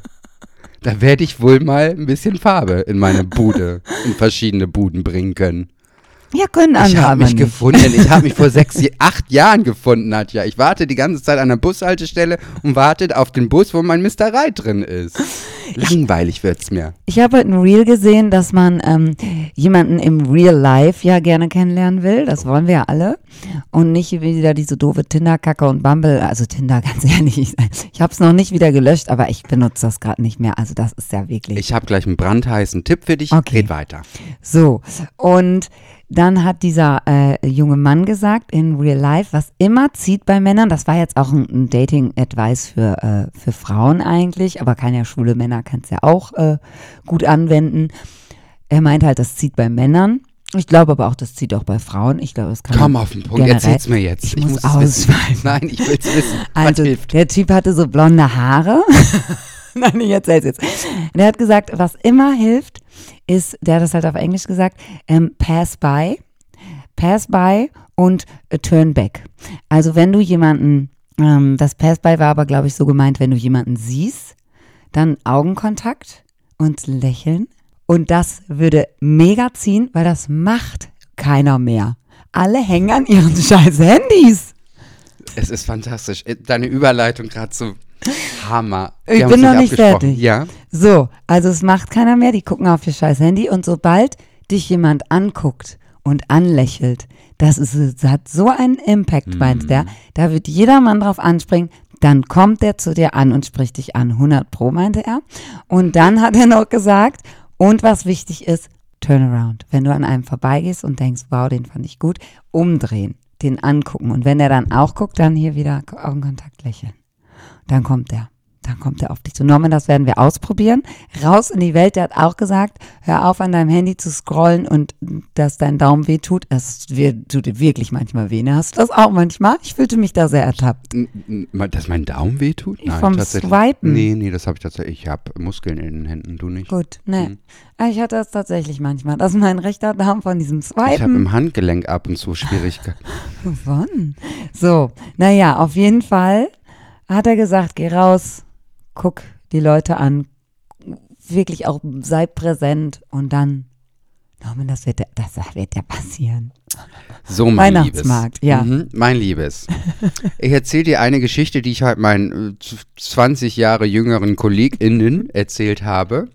Da werde ich wohl mal ein bisschen Farbe in meine Bude, in verschiedene Buden bringen können. Ja, können Ich andere habe aber mich nicht. gefunden. Ich habe mich vor sechs, acht Jahren gefunden, Nadja. Ich warte die ganze Zeit an der Bushaltestelle und warte auf den Bus, wo mein Mister Right drin ist. Langweilig wird's mir. Ich habe heute ein Reel gesehen, dass man ähm, jemanden im Real Life ja gerne kennenlernen will. Das wollen wir ja alle. Und nicht wieder diese doofe Tinder-Kacke und Bumble. Also Tinder, ganz ehrlich. Ich, ich habe es noch nicht wieder gelöscht, aber ich benutze das gerade nicht mehr. Also das ist ja wirklich... Ich habe gleich einen brandheißen Tipp für dich. Okay. Red weiter. So, und dann hat dieser äh, junge Mann gesagt, in Real Life, was immer zieht bei Männern, das war jetzt auch ein, ein Dating-Advice für, äh, für Frauen eigentlich, aber kann ja schwule Männer, kann es ja auch äh, gut anwenden. Er meint halt, das zieht bei Männern. Ich glaube aber auch, das zieht auch bei Frauen. Ich glaube, das kann Komm man auf den Punkt, generell- erzähl's mir jetzt. Ich, muss, es wissen. ausschweifen. Nein, ich will's wissen. Also, Was hilft? der Typ hatte so blonde Haare. Nein, ich erzähl's jetzt. Und er hat gesagt, was immer hilft, ist, der hat das halt auf Englisch gesagt, ähm, pass by, pass by und äh, turn back. Also wenn du jemanden, ähm, das pass by war aber, glaube ich, so gemeint, wenn du jemanden siehst, dann Augenkontakt und lächeln. Und das würde mega ziehen, weil das macht keiner mehr. Alle hängen an ihren scheiß Handys. Es ist fantastisch. Deine Überleitung gerade so Hammer. Ich Wir haben bin uns noch nicht abgesprochen. fertig. Ja. So, also es macht keiner mehr, die gucken auf ihr scheiß Handy und sobald dich jemand anguckt und anlächelt, das, ist, das hat so einen Impact, Mhm. meint der, da wird jeder Mann drauf anspringen, dann kommt der zu dir an und spricht dich an, hundert Pro meinte er. Und dann hat er noch gesagt, und was wichtig ist, Turnaround. Wenn du an einem vorbeigehst und denkst, wow, den fand ich gut, umdrehen, den angucken. Und wenn der dann auch guckt, dann hier wieder Augenkontakt lächeln. Dann kommt der. Dann kommt er auf dich zu. Norman, das werden wir ausprobieren. Raus in die Welt. Der hat auch gesagt, hör auf an deinem Handy zu scrollen und dass dein Daumen weh tut. Es wird- tut dir wirklich manchmal weh. Ne? Hast du das auch manchmal? Ich fühlte mich da sehr ertappt. N- n- Dass mein Daumen wehtut? Nein, Vom tatsächlich. Swipen. Nee, nee, das habe ich tatsächlich. Ich habe Muskeln in den Händen, du nicht. Gut, ne. Mhm. Aber Ich hatte das tatsächlich manchmal, dass mein rechter Daumen von diesem Ich habe Swipen. im Handgelenk ab und zu Schwierigkeiten. Wann? So, naja, auf jeden Fall hat er gesagt, geh raus, guck die Leute an, wirklich auch sei präsent und dann, Norman, das wird, ja- das wird ja passieren. So, mein Weihnachtsmarkt, Liebes. ja. Mhm, mein Liebes. Ich erzähle dir eine Geschichte, die ich halt meinen äh, zwanzig Jahre jüngeren KollegInnen erzählt habe,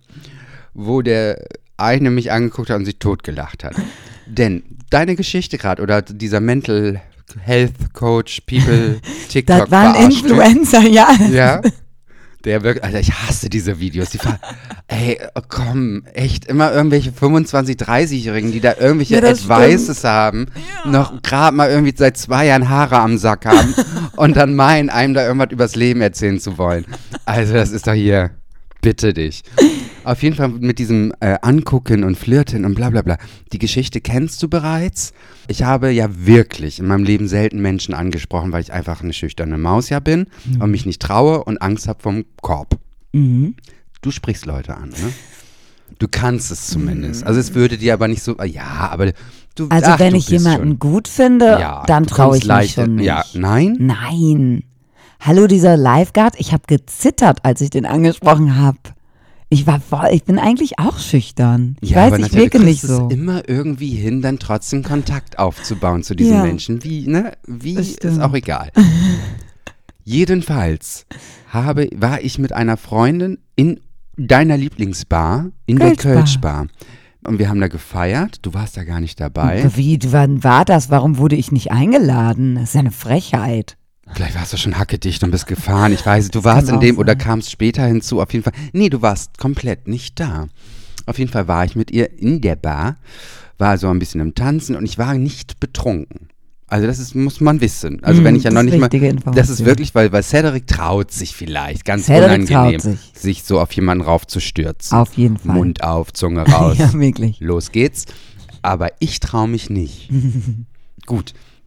wo der eine mich angeguckt hat und sich totgelacht hat. Denn deine Geschichte gerade oder dieser Mental Health Coach, People, TikTok Das war ein verarscht. Influencer, ja. Ja. Der wirkt, Alter, ich hasse diese Videos. Die ver ey, oh, komm, echt, immer irgendwelche fünfundzwanzig-, dreißig-Jährigen, die da irgendwelche Ja, das Advices haben, noch gerade mal irgendwie seit zwei Jahren Haare am Sack haben und dann meinen, einem da irgendwas übers Leben erzählen zu wollen. Also das ist doch hier, bitte dich. Auf jeden Fall mit diesem äh, Angucken und Flirten und bla bla bla. Die Geschichte kennst du bereits. Ich habe ja wirklich in meinem Leben selten Menschen angesprochen, weil ich einfach eine schüchterne Maus ja bin Mhm. und mich nicht traue und Angst habe vom Korb. Mhm. Du sprichst Leute an, ne? Du kannst es zumindest. Also es würde dir aber nicht so, ja, aber du Also ach, wenn du ich bist jemanden schon, gut finde, ja, dann du traue kommst ich mich leicht- schon nicht. Ja, nein? Nein. Hallo, dieser Lifeguard, ich habe gezittert, als ich den angesprochen habe. Ich war voll, ich bin eigentlich auch schüchtern. Ich Ja, aber weiß, ich natürlich, wirke du nicht kriegst so. es immer irgendwie hin, dann trotzdem Kontakt aufzubauen zu diesen Ja. Menschen. Wie, ne? Wie, Das ist stimmt. auch egal. Jedenfalls habe, war ich mit einer Freundin in deiner Lieblingsbar, in der Kölschbar. Kölschbar. Und wir haben da gefeiert. Du warst da gar nicht dabei. Wie, wann war das? Warum wurde ich nicht eingeladen? Das ist ja eine Frechheit. Vielleicht warst du schon hackedicht und bist gefahren. Ich weiß, du warst kann in auch dem oder sein. kamst später hinzu. Auf jeden Fall. Nee, du warst komplett nicht da. Auf jeden Fall war ich mit ihr in der Bar, war so ein bisschen im Tanzen und ich war nicht betrunken. Also das ist, muss man wissen. Also Mm, wenn ich ja das noch ist nicht mal, wichtige das Information. ist wirklich, weil, weil Cedric traut sich vielleicht, ganz Cedric unangenehm, traut sich. so auf jemanden raufzustürzen. Auf jeden Fall. Mund auf, Zunge raus. Ja, wirklich. Los geht's. Aber ich traue mich nicht. Gut,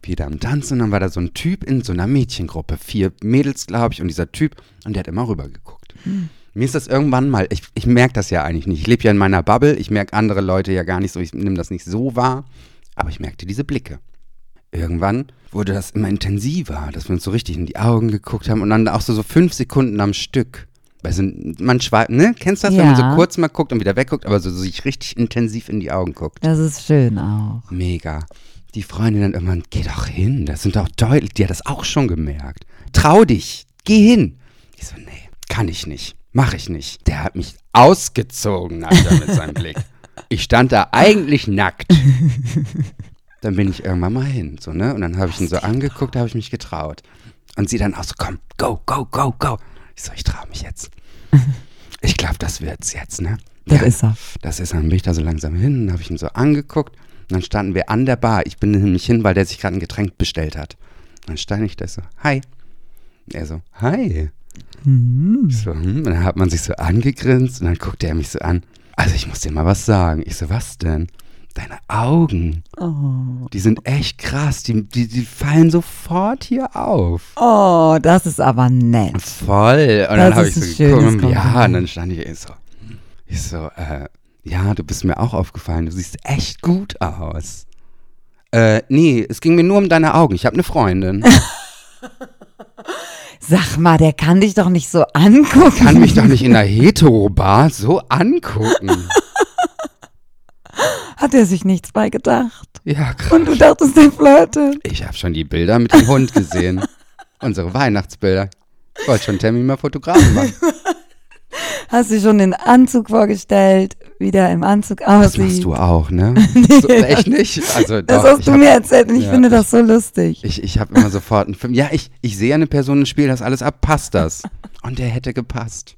wieder am Tanzen und dann war da so ein Typ in so einer Mädchengruppe, vier Mädels, glaube ich, und dieser Typ, und der hat immer rübergeguckt. Hm. Mir ist das irgendwann mal, ich, ich merke das ja eigentlich nicht, ich lebe ja in meiner Bubble, ich merke andere Leute ja gar nicht so, ich nehme das nicht so wahr, aber ich merkte diese Blicke. Irgendwann wurde das immer intensiver, dass wir uns so richtig in die Augen geguckt haben und dann auch so, so fünf Sekunden am Stück. Also man schweift, ne? Kennst du das, ja. Wenn man so kurz mal guckt und wieder wegguckt, aber so, so sich richtig intensiv in die Augen guckt? Das ist schön auch. Mega. Die Freundin dann irgendwann, geh doch hin, das sind doch deutlich, die hat das auch schon gemerkt. Trau dich, geh hin. Ich so, nee, kann ich nicht, mach ich nicht. Der hat mich ausgezogen, Alter, mit seinem Blick. Ich stand da eigentlich nackt. Dann bin ich irgendwann mal hin, so, ne? Und dann habe ich ihn so angeguckt, da habe ich mich getraut. Und sie dann auch so, komm, go, go, go, go. Ich so, ich traue mich jetzt. Ich glaube, das wird's jetzt, ne? Das ja, ist er. Das ist er. Dann bin ich da so langsam hin, dann habe ich ihn so angeguckt. Und dann standen wir an der Bar. Ich bin nämlich hin, weil der sich gerade ein Getränk bestellt hat. Und dann stand ich da so, hi. Er so, hi. Mhm. So, hm. Und dann hat man sich so angegrinst und dann guckte er mich so an. Also ich muss dir mal was sagen. Ich so, was denn? Deine Augen, oh. Die sind echt krass, die, die, die fallen sofort hier auf. Oh, das ist aber nett. Voll. Und das dann habe ich so geguckt, ja, und dann stand ich so, ich so, äh, ja, du bist mir auch aufgefallen, du siehst echt gut aus. Äh, nee, es ging mir nur um deine Augen, ich habe eine Freundin. Sag mal, der kann dich doch nicht so angucken. Der kann mich doch nicht in einer Hetero-Bar so angucken. Hat er sich nichts bei gedacht? Ja, krass. Und du dachtest, der flirtet? Ich habe schon die Bilder mit dem Hund gesehen. Unsere Weihnachtsbilder. Ich wollte schon einen Termin mal Fotografen machen. Hast du schon den Anzug vorgestellt, wie der im Anzug aussieht? Das machst du auch, ne? Nee, so, echt nicht? Also, das doch, hast du hab, mir erzählt und ich ja, finde das so lustig. Ich, ich habe immer sofort einen Film. Ja, ich, ich sehe eine Person und spiele das alles ab. Passt das? Und der hätte gepasst.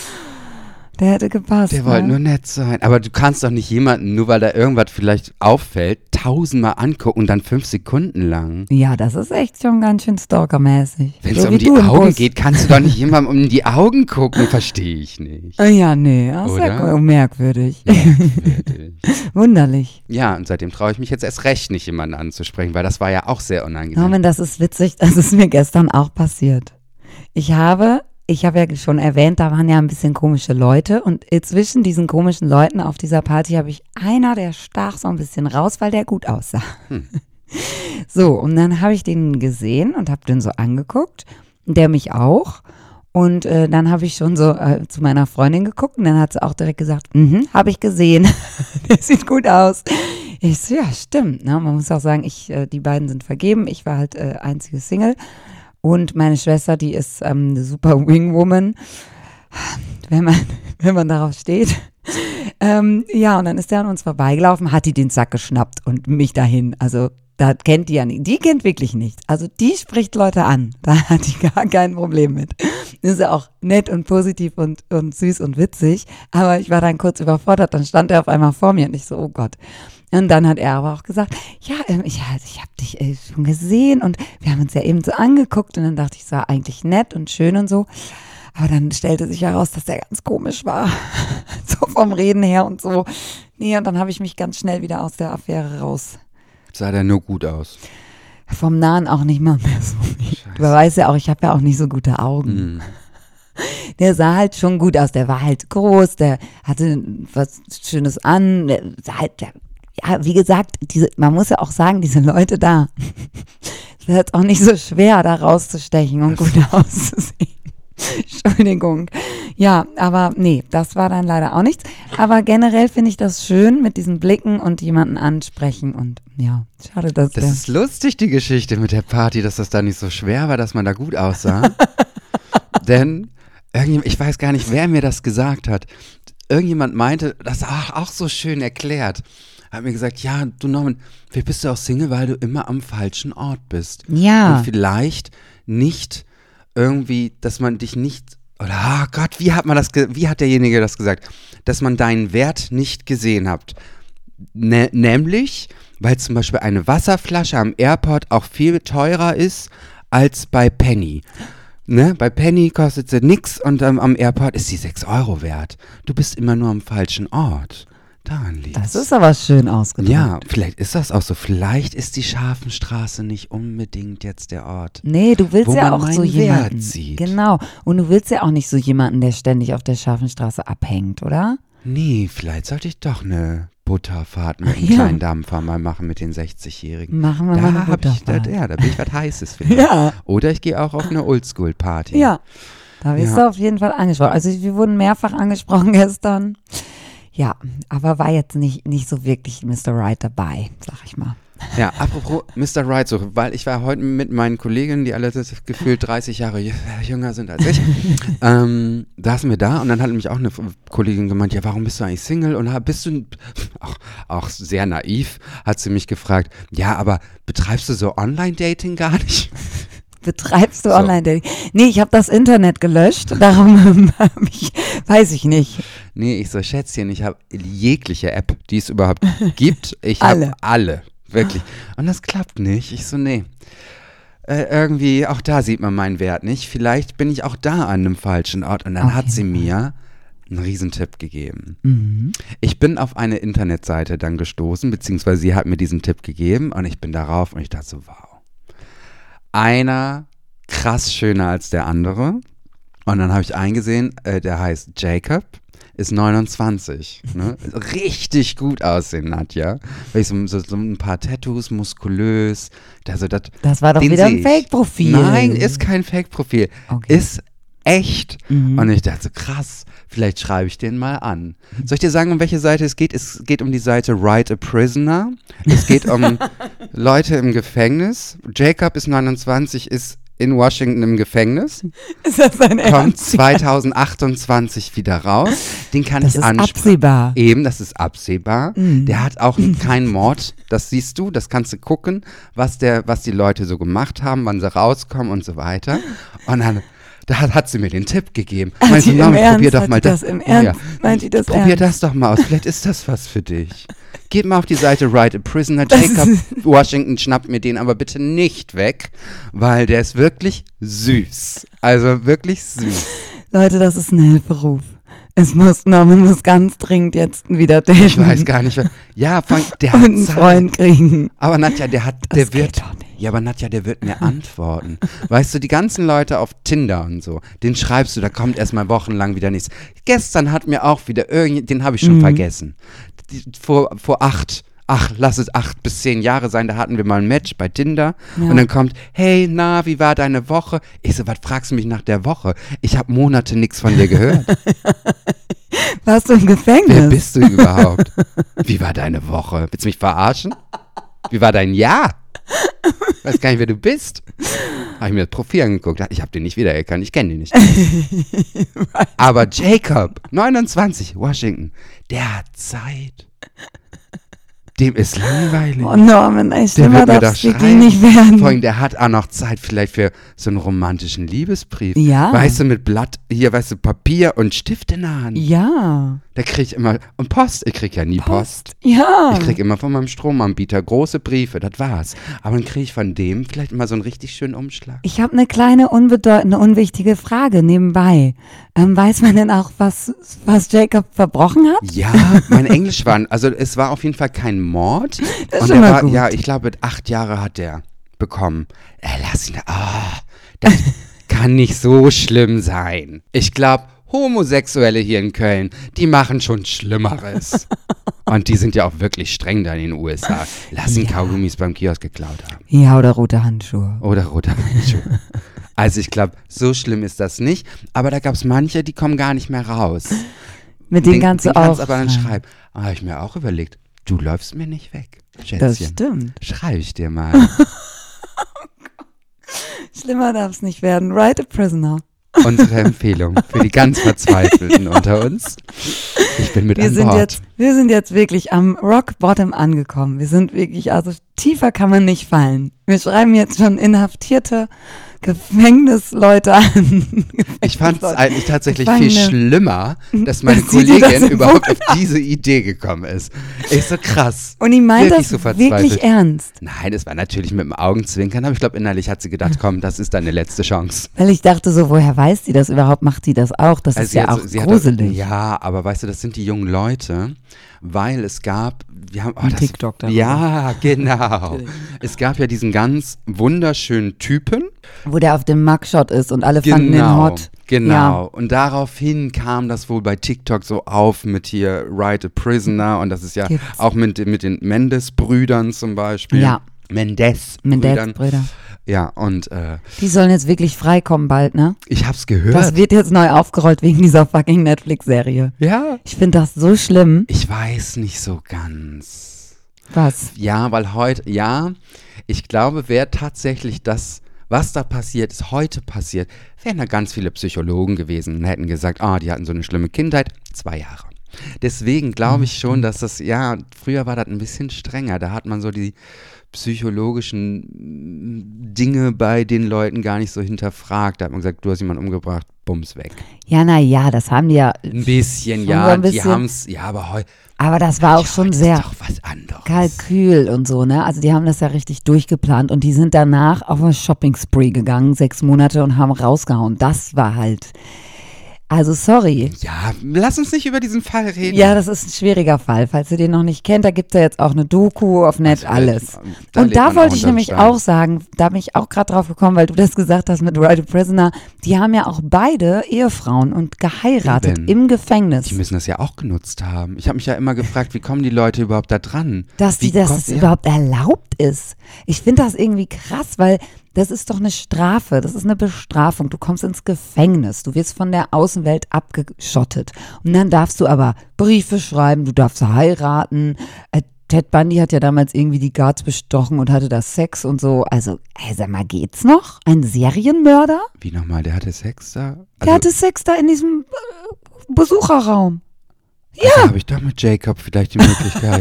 Der hätte gepasst. Der wollte nur nett sein. Aber du kannst doch nicht jemanden, nur weil da irgendwas vielleicht auffällt, tausendmal angucken und dann fünf Sekunden lang. Ja, das ist echt schon ganz schön stalkermäßig. Wenn es so um die Augen geht, kannst du doch nicht jemandem um die Augen gucken. Verstehe ich nicht. Ja, nee, das ist ja merkwürdig. merkwürdig. Wunderlich. Ja, und seitdem traue ich mich jetzt erst recht nicht, jemanden anzusprechen, weil das war ja auch sehr unangenehm. Norman, das ist witzig, das ist mir gestern auch passiert. Ich habe... Ich habe ja schon erwähnt, da waren ja ein bisschen komische Leute und zwischen diesen komischen Leuten auf dieser Party habe ich einer, der stach so ein bisschen raus, weil der gut aussah. Hm. So, und dann habe ich den gesehen und habe den so angeguckt, der mich auch. Und äh, dann habe ich schon so äh, zu meiner Freundin geguckt und dann hat sie auch direkt gesagt, mhm, habe ich gesehen, der sieht gut aus. Ich so, ja, stimmt. Ne? Man muss auch sagen, ich, äh, die beiden sind vergeben, ich war halt äh, einzige Single. Und meine Schwester, die ist ähm, eine super Wingwoman, wenn man, wenn man darauf steht. Ähm, ja, und dann ist der an uns vorbeigelaufen, hat die den Sack geschnappt und mich dahin. Also da kennt die ja nicht. Die kennt wirklich nichts. Also die spricht Leute an. Da hat die gar kein Problem mit. Ist ja auch nett und positiv und, und süß und witzig. Aber ich war dann kurz überfordert. Dann stand er auf einmal vor mir und ich so, oh Gott. Und dann hat er aber auch gesagt, ja, ähm, ich, ich habe dich äh, schon gesehen und wir haben uns ja eben so angeguckt und dann dachte ich, es war eigentlich nett und schön und so. Aber dann stellte sich heraus, dass der ganz komisch war, so vom Reden her und so. Nee, und dann habe ich mich ganz schnell wieder aus der Affäre raus. Sah der nur gut aus? Vom Nahen auch nicht mal mehr so. Scheiße. Du weißt ja auch, ich habe ja auch nicht so gute Augen. Mm. Der sah halt schon gut aus, der war halt groß, der hatte was Schönes an, der sah halt, der ja, wie gesagt, diese, man muss ja auch sagen, diese Leute da, es ist jetzt auch nicht so schwer, da rauszustechen und gut auszusehen. Entschuldigung. Ja, aber nee, das war dann leider auch nichts. Aber generell finde ich das schön mit diesen Blicken und jemanden ansprechen und ja, schade, dass Das der ist lustig, die Geschichte mit der Party, dass das da nicht so schwer war, dass man da gut aussah. Denn irgendjemand, ich weiß gar nicht, wer mir das gesagt hat. Irgendjemand meinte, das auch, auch so schön erklärt. Hat mir gesagt, ja, du Norman, wie bist du auch Single, weil du immer am falschen Ort bist. Ja. Und vielleicht nicht irgendwie, dass man dich nicht, oder, oh Gott, wie hat man das, wie hat derjenige das gesagt? Dass man deinen Wert nicht gesehen hat. Ne, nämlich, weil zum Beispiel eine Wasserflasche am Airport auch viel teurer ist als bei Penny. Ne? Bei Penny kostet sie nix und ähm, am Airport ist sie sechs Euro wert. Du bist immer nur am falschen Ort. Daran liegt Das ist aber schön ausgedrückt. Ja, vielleicht ist das auch so. Vielleicht ist die Scharfenstraße nicht unbedingt jetzt der Ort. Nee, du willst wo ja man auch so meinen jemanden. Wert sieht. Genau. Und du willst ja auch nicht so jemanden, der ständig auf der Scharfenstraße abhängt, oder? Nee, vielleicht sollte ich doch eine Butterfahrt mit einem Ja. kleinen Dampfer mal machen mit den sechzig-Jährigen. Machen wir Da mal eine hab ich, da, Butterfahrt. ja, da bin ich was Heißes vielleicht. Ja. Oder ich gehe auch auf eine Oldschool-Party. Ja, da bist Ja. du auf jeden Fall angesprochen. Also wir wurden mehrfach angesprochen gestern. Ja, aber war jetzt nicht, nicht so wirklich Mister Right dabei, sag ich mal. Ja, apropos Mister Right, so, weil ich war heute mit meinen Kolleginnen, die alle das gefühlt dreißig Jahre jünger sind als ich, ähm, saßen wir da und dann hat mich auch eine Kollegin gemeint, ja, warum bist du eigentlich Single? Und ha- bist du, auch, auch sehr naiv, hat sie mich gefragt, ja, aber betreibst du so Online-Dating gar nicht? Betreibst du So. Online-Dating? Nee, ich habe das Internet gelöscht, darum hab ich, weiß ich nicht. Nee, ich so, Schätzchen, ich habe jegliche App, die es überhaupt gibt. Ich Alle. habe alle, wirklich. Und das klappt nicht. Ich so, nee. Äh, irgendwie, auch da sieht man meinen Wert nicht. Vielleicht bin ich auch da an einem falschen Ort. Und dann Auf hat sie jeden mir einen Riesentipp gegeben. Mhm. Ich bin auf eine Internetseite dann gestoßen, beziehungsweise sie hat mir diesen Tipp gegeben und ich bin darauf und ich dachte so, wow. Einer krass schöner als der andere. Und dann habe ich eingesehen, äh, der heißt Jacob, ist neunundzwanzig. Ne? Richtig gut aussehen, Nadja. Weil ich so, so, so ein paar Tattoos, muskulös. Also das, Das war doch den wieder seh ein ich. Fake-Profil. Nein, ist kein Fake-Profil. Okay. Ist echt. Mhm. Und ich dachte so, krass, vielleicht schreibe ich den mal an. Soll ich dir sagen, um welche Seite es geht? Es geht um die Seite Write a Prisoner. Es geht um Leute im Gefängnis. Jacob ist neunundzwanzig, ist in Washington im Gefängnis. Ist das dein Kommt Ernst? zweitausendachtundzwanzig wieder raus. Den kann Das ich ist ansprechen. absehbar. Eben, das ist absehbar. Mhm. Der hat auch keinen Mord. Das siehst du, das kannst du gucken, was, der, was die Leute so gemacht haben, wann sie rauskommen und so weiter. Und dann da hat, hat sie mir den Tipp gegeben. Hat Meinte, die im Mama, Ernst? probier doch Hat mal die das im Oh ja. Ernst? Meint die das Probier ernst? das doch mal aus. Vielleicht ist das was für dich. Geht mal auf die Seite Write a Prisoner. Das Jacob ist- Washington schnappt mir den aber bitte nicht weg, weil der ist wirklich süß. Also wirklich süß. Leute, das ist ein Hilferuf. Es muss, Norman muss ganz dringend jetzt wieder daten. Ich weiß gar nicht, wer- ja, fang, der Und hat einen Zeit. Freund kriegen. Aber Nadja, der hat, Das der geht wird, doch nicht. ja, aber Nadja, der wird mir antworten. Weißt du, die ganzen Leute auf Tinder und so, den schreibst du, da kommt erstmal wochenlang wieder nichts. Gestern hat mir auch wieder irgend, den habe ich schon Mhm. vergessen. Die, vor, vor acht, ach, lass es acht bis zehn Jahre sein, da hatten wir mal ein Match bei Tinder Ja. und dann kommt, hey, na, wie war deine Woche? Ich so, was fragst du mich nach der Woche? Ich habe Monate nichts von dir gehört. Warst du im Gefängnis? Wer bist du überhaupt? Wie war deine Woche? Willst du mich verarschen? Wie war dein Jahr? Weiß gar nicht, wer du bist. Habe ich mir das Profil angeguckt. Ich habe den nicht wiedererkannt. Ich kenne den nicht. Aber Jacob, neunundzwanzig, Washington, der hat Zeit. Dem ist langweilig. Oh Norman, ey, Der schlimmer wird mir darf es doch wirklich schreiben. nicht werden. Vor allem, der hat auch noch Zeit vielleicht für so einen romantischen Liebesbrief. Ja. Weißt du, mit Blatt, hier, weißt du, Papier und Stift in der Hand. Ja. Da krieg ich immer, und Post, ich krieg ja nie Post. Ja. Ich krieg immer von meinem Stromanbieter große Briefe, das war's. Aber dann krieg ich von dem vielleicht immer so einen richtig schönen Umschlag. Ich habe eine kleine, unbedeutende, unwichtige Frage nebenbei. Ähm, weiß man denn auch, was, was Jacob verbrochen hat? Ja, mein Englisch war, also es war auf jeden Fall kein Mord. Das ist und schon er mal war, gut. ja, ich glaube, acht Jahre hat der bekommen. Äh, lass ihn, ah, das kann nicht so schlimm sein. Ich glaube, Homosexuelle hier in Köln, die machen schon Schlimmeres. Und die sind ja auch wirklich streng da in den U S A. Lass ihn Ja. Kaugummis beim Kiosk geklaut haben. Ja, oder rote Handschuhe. Oder roter Handschuh. Also ich glaube, so schlimm ist das nicht. Aber da gab es manche, die kommen gar nicht mehr raus. Mit denen kannst du den kannst auch. aber dann schreiben. schreiben. Ah, habe ich mir auch überlegt, du läufst mir nicht weg, Das Schätzchen. stimmt. Schreibe ich dir mal. Schlimmer darf es nicht werden. Write a prisoner. Unsere Empfehlung für die ganz Verzweifelten unter uns. Ich bin mit Wir an sind, Bord. jetzt, wir sind jetzt wirklich am Rock Bottom angekommen. Wir sind wirklich, also tiefer kann man nicht fallen. Wir schreiben jetzt schon Inhaftierte Gefängnisleute an. Ich fand es eigentlich tatsächlich Gefangene. viel schlimmer, dass meine Dass sie dir das Kollegin überhaupt auf empfohlen diese Idee gekommen ist. Ich so krass. Und ich meine Wirklich das so verzweifelt. wirklich ernst. Nein, es war natürlich mit dem Augenzwinkern, aber ich glaube, innerlich hat sie gedacht, komm, das ist deine letzte Chance. Weil ich dachte so, woher weiß die das überhaupt? Macht die das auch? Das Also ist sie ja hat auch so- sie hat gruselig. Ja, aber weißt du, das sind die jungen Leute, weil es gab, wir haben, oh, Ein das, TikTok darüber. ja, genau. Es gab ja diesen ganz wunderschönen Typen. Wo der auf dem Mugshot ist und alle fanden den Genau, hot. genau. Ja. Und daraufhin kam das wohl bei TikTok so auf mit hier Ride a Prisoner und das ist ja Gibt's. auch mit, mit den Mendes-Brüdern zum Beispiel. Ja. Mendes-Brüdern. Mendes-Brüder. Ja, und äh, Die sollen jetzt wirklich freikommen bald, ne? ich hab's gehört. Das wird jetzt neu aufgerollt wegen dieser fucking Netflix-Serie. ja. Ich finde das so schlimm. Ich weiß nicht so ganz. Was? Ja, weil heute, ja, ich glaube, wäre tatsächlich das, was da passiert ist, heute passiert, wären da ganz viele Psychologen gewesen und hätten gesagt, ah, die hatten so eine schlimme Kindheit, zwei Jahre. Deswegen glaube ich schon, dass das, ja, früher war das ein bisschen strenger, da hat man so die psychologischen mm, Dinge bei den Leuten gar nicht so hinterfragt. Da hat man gesagt, du hast jemanden umgebracht, bums weg. Ja, na ja, das haben die ja. Ein bisschen, Schon ja, so ein die bisschen. haben es, ja, aber heu, Aber das war auch ja, schon heute sehr ist doch was anderes. Kalkül und so, ne? Also die haben das ja richtig durchgeplant und die sind danach auf eine Shopping-Spree gegangen, sechs Monate und haben rausgehauen. Das war halt. Also sorry. Ja, lass uns nicht über diesen Fall reden. Ja, das ist ein schwieriger Fall. Falls ihr den noch nicht kennt, da gibt es ja jetzt auch eine Doku auf Net, Also, alles. da Und lebt da man auch wollte ich unterm nämlich Stein. auch sagen, da bin ich auch gerade drauf gekommen, weil du das gesagt hast mit Ride a Prisoner, die haben ja auch beide Ehefrauen und geheiratet Eben. im Gefängnis. Die müssen das ja auch genutzt haben. Ich habe mich ja immer gefragt, wie kommen die Leute überhaupt da dran? Dass Wie die, dass kommt- es ja. überhaupt erlaubt ist. Ich finde das irgendwie krass, weil das ist doch eine Strafe, das ist eine Bestrafung. Du kommst ins Gefängnis, du wirst von der Außenwelt abgeschottet. Und dann darfst du aber Briefe schreiben, du darfst heiraten. Äh, Ted Bundy hat ja damals irgendwie die Guards bestochen und hatte da Sex und so. Also, ey, sag mal, geht's noch? Ein Serienmörder? Wie nochmal, der hatte Sex da? Der Also, hatte Sex da in diesem äh, Besucherraum. also habe ich doch mit Jacob vielleicht die Möglichkeit.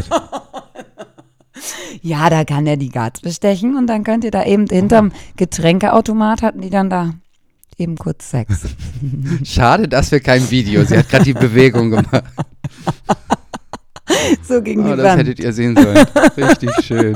Ja, da kann er die Guards bestechen und dann könnt ihr da eben hinterm Getränkeautomat hatten die dann da eben kurz Sex. Schade, dass wir kein Video. Sie hat gerade die Bewegung gemacht. So gegen Oh, die das Wand. hättet ihr sehen sollen. Richtig schön.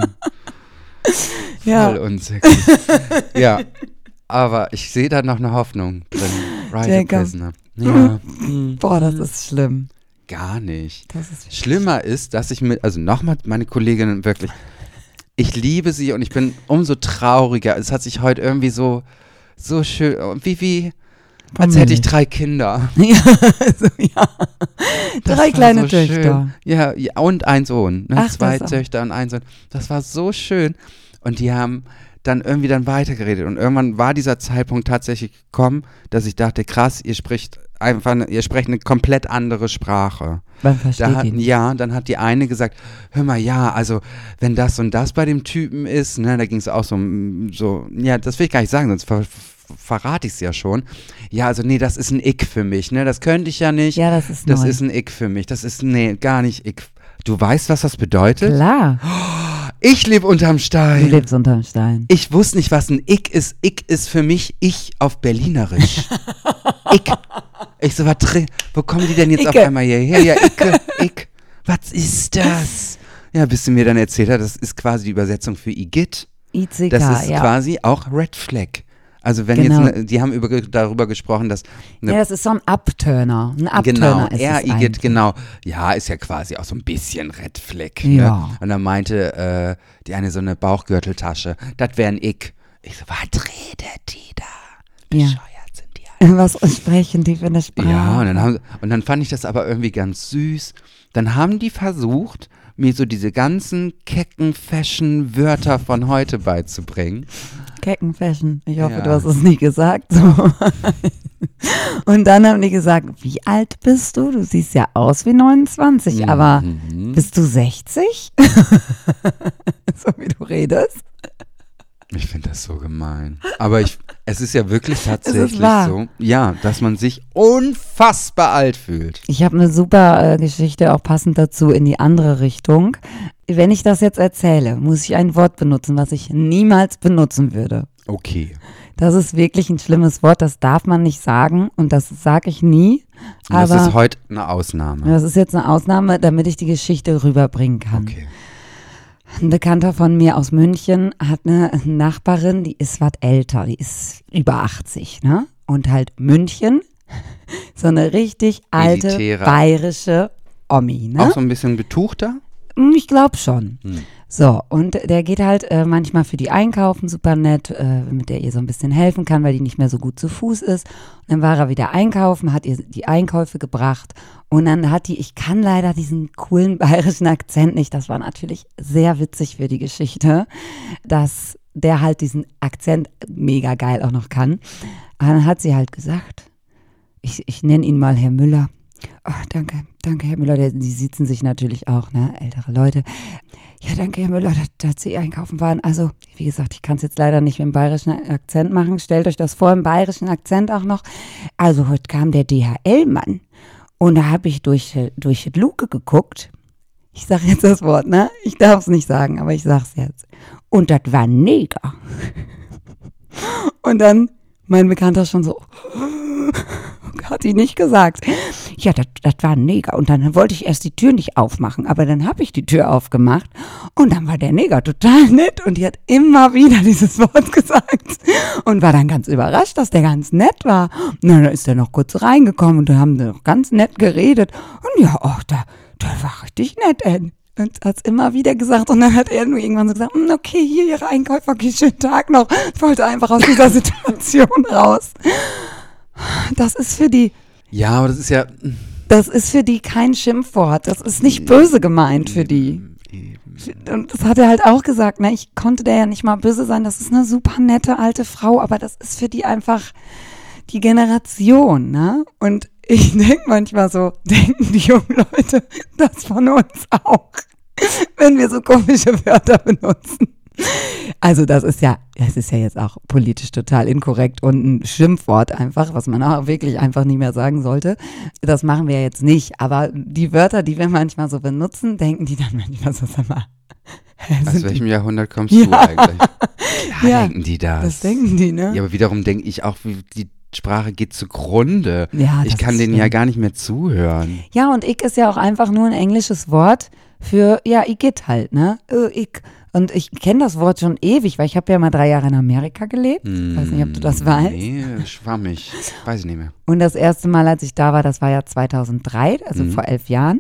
Ja. Voll unsexy. Ja, aber ich sehe da noch eine Hoffnung drin. Ride a Jacob. Prisoner. Ja, Boah, das ist schlimm. gar nicht. Das ist Schlimmer ist, dass ich mit, also nochmal meine Kolleginnen wirklich, ich liebe sie und ich bin umso trauriger. Es hat sich heute irgendwie so, so schön, wie, wie, als hätte ich drei Kinder. ja, also, ja. Das Drei war kleine so Töchter. schön. Ja, ja, und ein Sohn. Ne? Ach, Zwei das auch. Töchter und ein Sohn. Das war so schön. Und die haben dann irgendwie dann weitergeredet. Und irgendwann war dieser Zeitpunkt tatsächlich gekommen, dass ich dachte, krass, ihr spricht einfach, eine, ihr sprecht eine komplett andere Sprache. Man versteht Da hat, ihn. ja, dann hat die eine gesagt, hör mal, ja, also wenn das und das bei dem Typen ist, ne, da ging es auch so, um- so, ja, das will ich gar nicht sagen, sonst ver ver verrate ich es ja schon. Ja, also nee, das ist ein Ick für mich, ne, das könnte ich ja nicht. Ja, das ist Das neu. ist ein Ick für mich, das ist, nee, gar nicht Ick. Du weißt, was das bedeutet? Klar, Ich lebe unterm du Stein. lebst unterm Stein. Ich wusste nicht, was ein Ick ist. Ick ist für mich ich auf Berlinerisch. Ick. Ich so, was drin? Wo kommen die denn jetzt auf Icke. einmal hierher? Ja, Icke, Ick. Was ist das? Ja, bis du mir dann erzählt hast, das ist quasi die Übersetzung für Igitt. I C K, Das ist ja. quasi auch Red Flag. Also wenn Genau. jetzt, ne, die haben über, darüber gesprochen, dass eine Ja, das ist so ein Upturner. Ein Upturner Genau, ist er es Igitt, eigentlich. genau. Ja, ist ja quasi auch so ein bisschen Red Flag. Ja. Ne? Und dann meinte äh, die eine so eine Bauchgürteltasche, das wäre ein Ick. Ich so, was redet die da? Ja. Bescheuert sind die alle. Was sprechen die für eine Sprache? Ja, und dann, haben, und dann fand ich das aber irgendwie ganz süß. Dann haben die versucht, mir so diese ganzen kecken Fashion-Wörter von heute beizubringen. Kecken Fashion. Ich hoffe, Ja. du hast es nie gesagt. So. Und dann haben die gesagt, wie alt bist du? Du siehst ja aus wie neunundzwanzig, aber Mhm. bist du sechzig? So wie du redest. Ich finde das so gemein. Aber ich, es ist ja wirklich tatsächlich wahr. so, ja, dass man sich unfassbar alt fühlt. Ich habe eine super äh, Geschichte, auch passend dazu in die andere Richtung. Wenn ich das jetzt erzähle, muss ich ein Wort benutzen, was ich niemals benutzen würde. Okay. Das ist wirklich ein schlimmes Wort, das darf man nicht sagen und das sage ich nie. Und Aber das ist heute eine Ausnahme. das ist jetzt eine Ausnahme, damit ich die Geschichte rüberbringen kann. Okay. Ein Bekannter von mir aus München hat eine Nachbarin, die ist was älter, die ist über achtzig, ne? Und halt München, so eine richtig alte Elitäre. bayerische Omi, ne? Auch so ein bisschen betuchter? Ich glaube schon. Hm. So, und der geht halt äh, manchmal für die einkaufen, super nett, äh, mit der ihr so ein bisschen helfen kann, weil die nicht mehr so gut zu Fuß ist. Und dann war er wieder einkaufen, hat ihr die Einkäufe gebracht und dann hat die, ich kann leider diesen coolen bayerischen Akzent nicht, das war natürlich sehr witzig für die Geschichte, dass der halt diesen Akzent mega geil auch noch kann. Und dann hat sie halt gesagt, ich, ich nenne ihn mal Herr Müller. Oh, danke, danke, Herr Müller. Die sitzen sich natürlich auch, ne, ältere Leute. Ja, danke, Herr Müller, dass, dass Sie einkaufen waren. Also, wie gesagt, ich kann es jetzt leider nicht mit dem bayerischen Akzent machen. Stellt euch das vor, im bayerischen Akzent auch noch. Also, heute kam der D H L-Mann und da habe ich durch, durch die Luke geguckt. Ich sage jetzt das Wort, ne? Ich darf es nicht sagen, aber ich sag's jetzt. Und das war ein Neger. Und dann mein Bekannter schon so... Hat sie nicht gesagt. Ja, das, das war ein Neger. Und dann wollte ich erst die Tür nicht aufmachen, aber dann habe ich die Tür aufgemacht und dann war der Neger total nett und die hat immer wieder dieses Wort gesagt und war dann ganz überrascht, dass der ganz nett war. Und dann ist er noch kurz reingekommen und dann haben sie noch ganz nett geredet und ja, ach, der, der war richtig nett, ey. Und hat es immer wieder gesagt und dann hat er nur irgendwann so gesagt, okay, hier Ihre Einkäufer, okay, schönen Tag noch. Ich wollte einfach aus dieser Situation raus. Das ist für die, Ja, aber das ist ja... das ist für die kein Schimpfwort. Das ist nicht böse gemeint für die. Und das hat er halt auch gesagt, ne? Ich konnte der ja nicht mal böse sein. Das ist eine super nette alte Frau, aber das ist für die einfach die Generation, ne? Und ich denke manchmal so, denken die jungen Leute das von uns auch, wenn wir so komische Wörter benutzen. Also das ist ja, das ist ja jetzt auch politisch total inkorrekt und ein Schimpfwort einfach, was man auch wirklich einfach nicht mehr sagen sollte. Das machen wir jetzt nicht, aber die Wörter, die wir manchmal so benutzen, denken die dann manchmal so, sag mal. Aus welchem Jahrhundert kommst ja. du eigentlich? Ja, Ja, denken die das. Das denken die, ne? Ja, aber wiederum denke ich auch, wie die Sprache geht zugrunde. Ja, ich das kann ist denen ja schlimm. gar nicht mehr zuhören. Ja, und ich ist ja auch einfach nur ein englisches Wort für, ja, ich geht halt, ne? Äh, ich. Und ich kenne das Wort schon ewig, weil ich habe ja mal drei Jahre in Amerika gelebt. Ich weiß nicht, ob du das weißt. Nee, schwammig. Weiß ich nicht mehr. Und das erste Mal, als ich da war, das war ja zweitausenddrei, also Mhm. vor elf Jahren.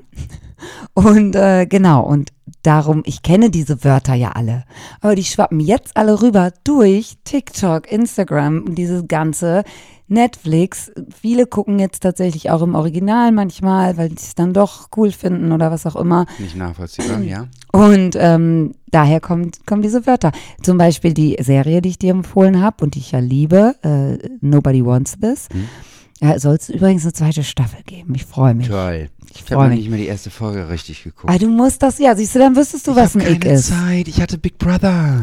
Und äh, genau, und darum, ich kenne diese Wörter ja alle. Aber die schwappen jetzt alle rüber durch TikTok, Instagram und dieses ganze Netflix. Viele gucken jetzt tatsächlich auch im Original manchmal, weil sie es dann doch cool finden oder was auch immer. Nicht nachvollziehbar, ja. Und ähm, daher kommt, kommen diese Wörter. Zum Beispiel die Serie, die ich dir empfohlen habe und die ich ja liebe, äh, Nobody Wants This. Hm. Ja, soll es übrigens eine zweite Staffel geben. Ich freue mich. Toll. Ich Ich freu habe mich. nicht mehr die erste Folge richtig geguckt. Ah, du musst das, ja, siehst du, dann wüsstest du, ich was ein hab Ick keine ist. Zeit. Ich hatte Big Brother.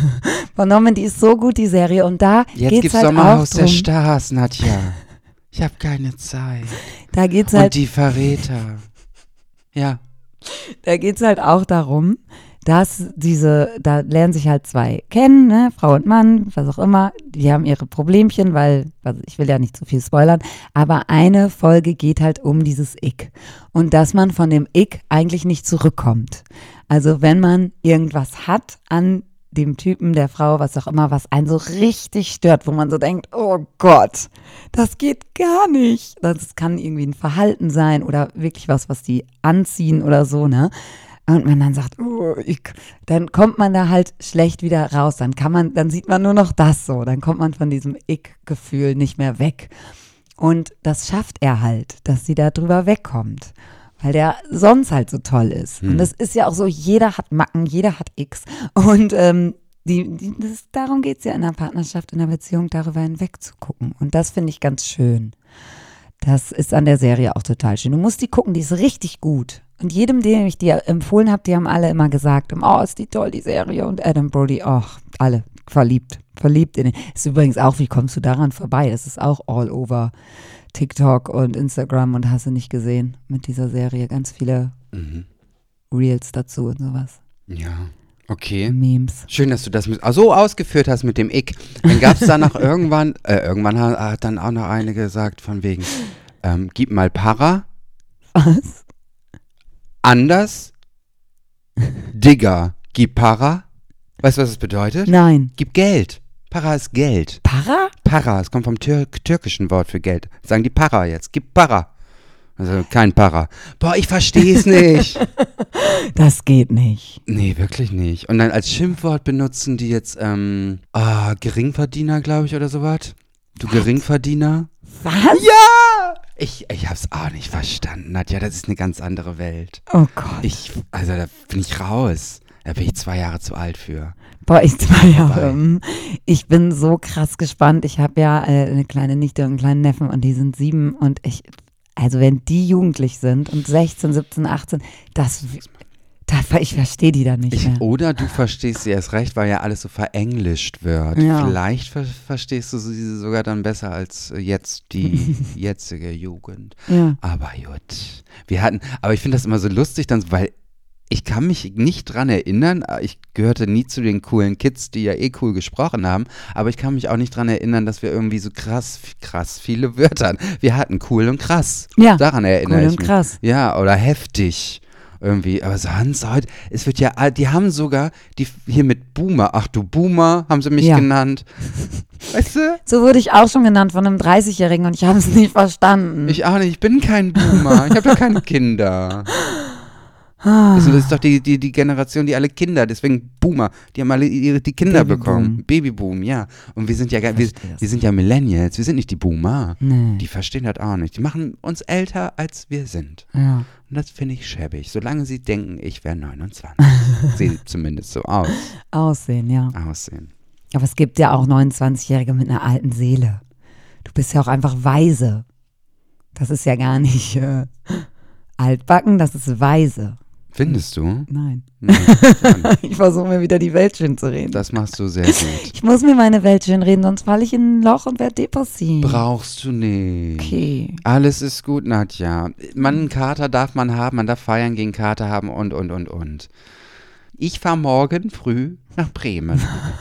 Von Norman, die ist so gut, die Serie. Und da Jetzt geht's gibt's halt Sommerhaus auch der drum. Stars, Nadja. Ich habe keine Zeit. Da geht's Und halt, die Verräter. Ja. da geht's halt auch darum, dass diese, da lernen sich halt zwei kennen, ne, Frau und Mann, was auch immer, die haben ihre Problemchen, weil, also ich will ja nicht zu viel spoilern, aber eine Folge geht halt um dieses Ick und dass man von dem Ick eigentlich nicht zurückkommt. Also wenn man irgendwas hat an dem Typen, der Frau, was auch immer, was einen so richtig stört, wo man so denkt, oh Gott, das geht gar nicht. Das kann irgendwie ein Verhalten sein oder wirklich was, was die anziehen oder so, ne? Und man dann sagt, oh, ich, dann kommt man da halt schlecht wieder raus. Dann kann man, dann sieht man nur noch das so. Dann kommt man von diesem Ick-Gefühl nicht mehr weg. Und das schafft er halt, dass sie da drüber wegkommt. Weil der sonst halt so toll ist. Hm. Und das ist ja auch so, jeder hat Macken, jeder hat Icks. Und ähm, die, die, das, darum geht es ja in der Partnerschaft, in der Beziehung, darüber hinweg zu gucken. Und das finde ich ganz schön. Das ist an der Serie auch total schön. Du musst die gucken, die ist richtig gut. Und jedem, dem ich dir empfohlen habe, die haben alle immer gesagt, oh, ist die toll, die Serie. Und Adam Brody, oh, alle verliebt. Verliebt in den. Ist übrigens auch, wie kommst du daran vorbei? Das ist auch all over TikTok und Instagram und hast du nicht gesehen mit dieser Serie. Ganz viele Mhm. Reels dazu und sowas. Ja. Okay. Memes. Schön, dass du das mit, so ausgeführt hast mit dem Ick. Dann gab es da noch irgendwann, äh, irgendwann hat, hat dann auch noch eine gesagt von wegen, ähm, gib mal Para. Was? Anders. Digger, gib Para. Weißt du, was das bedeutet? Nein. Gib Geld. Para ist Geld. Para? Para, es kommt vom Tür türkischen Wort für Geld. Sagen die Para jetzt, gib Para. Also kein Para. Boah, ich verstehe es nicht. Das geht nicht. Nee, wirklich nicht. Und dann als Schimpfwort benutzen die jetzt, ähm, ah, Geringverdiener, glaube ich, oder sowas. Du Geringverdiener. Was? Ja! Ich, ich hab's auch nicht verstanden, Nadja. Das ist eine ganz andere Welt. Oh Gott. Ich, also da bin ich raus. Da bin ich zwei Jahre zu alt für. Boah, ich zwei Jahre. Vorbei. hm. Ich bin so krass gespannt. Ich habe ja äh, eine kleine Nichte und einen kleinen Neffen und die sind sieben und ich, also wenn die jugendlich sind und sechzehn, siebzehn, achtzehn, das, das ich verstehe die da nicht Ich, mehr. oder du verstehst sie erst recht, weil ja alles so verenglischt wird. Ja. Vielleicht ver verstehst du sie sogar dann besser als jetzt die jetzige Jugend. Ja. Aber gut. Wir hatten, aber ich finde das immer so lustig, dann, weil ich kann mich nicht dran erinnern, ich gehörte nie zu den coolen Kids, die ja eh cool gesprochen haben, aber ich kann mich auch nicht dran erinnern, dass wir irgendwie so krass, krass viele Wörter hatten. Wir hatten cool und krass. Ja, Daran erinnere cool ich und mich. krass. Ja, oder heftig. Irgendwie, aber sonst heute, es wird ja, die haben sogar, die hier mit Boomer, ach du Boomer, haben sie mich Ja. genannt. Weißt du? So wurde ich auch schon genannt von einem dreißigjährigen und ich habe es nicht verstanden. Ich auch nicht, ich bin kein Boomer, ich habe doch keine Kinder. Ah. Also das ist doch die, die, die Generation, die alle Kinder, deswegen Boomer, die haben alle ihre, die Kinder Babyboom. bekommen. Babyboom, ja. Und wir sind ja, gar- wir, verstehe das wir sind ja Millennials, wir sind nicht die Boomer. Nee. Die verstehen das auch nicht. Die machen uns älter, als wir sind. Ja. Und das finde ich schäbig. Solange sie denken, ich wäre neunundzwanzig. Sieht zumindest so aus. Aussehen, ja. Aussehen. Aber es gibt ja auch neunundzwanzigjährige mit einer alten Seele. Du bist ja auch einfach weise. Das ist ja gar nicht äh, altbacken, das ist weise. Findest du? Nein. Nein, gar nicht. Ich versuche mir wieder die Welt schön zu reden. Das machst du sehr gut. Ich muss mir meine Welt schön reden, sonst falle ich in ein Loch und werde depressiv. Brauchst du nicht. Okay. Alles ist gut, Nadja. Man, einen Kater darf man haben, man darf feiern gegen Kater haben und, und, und, und. Ich fahre morgen früh nach Bremen.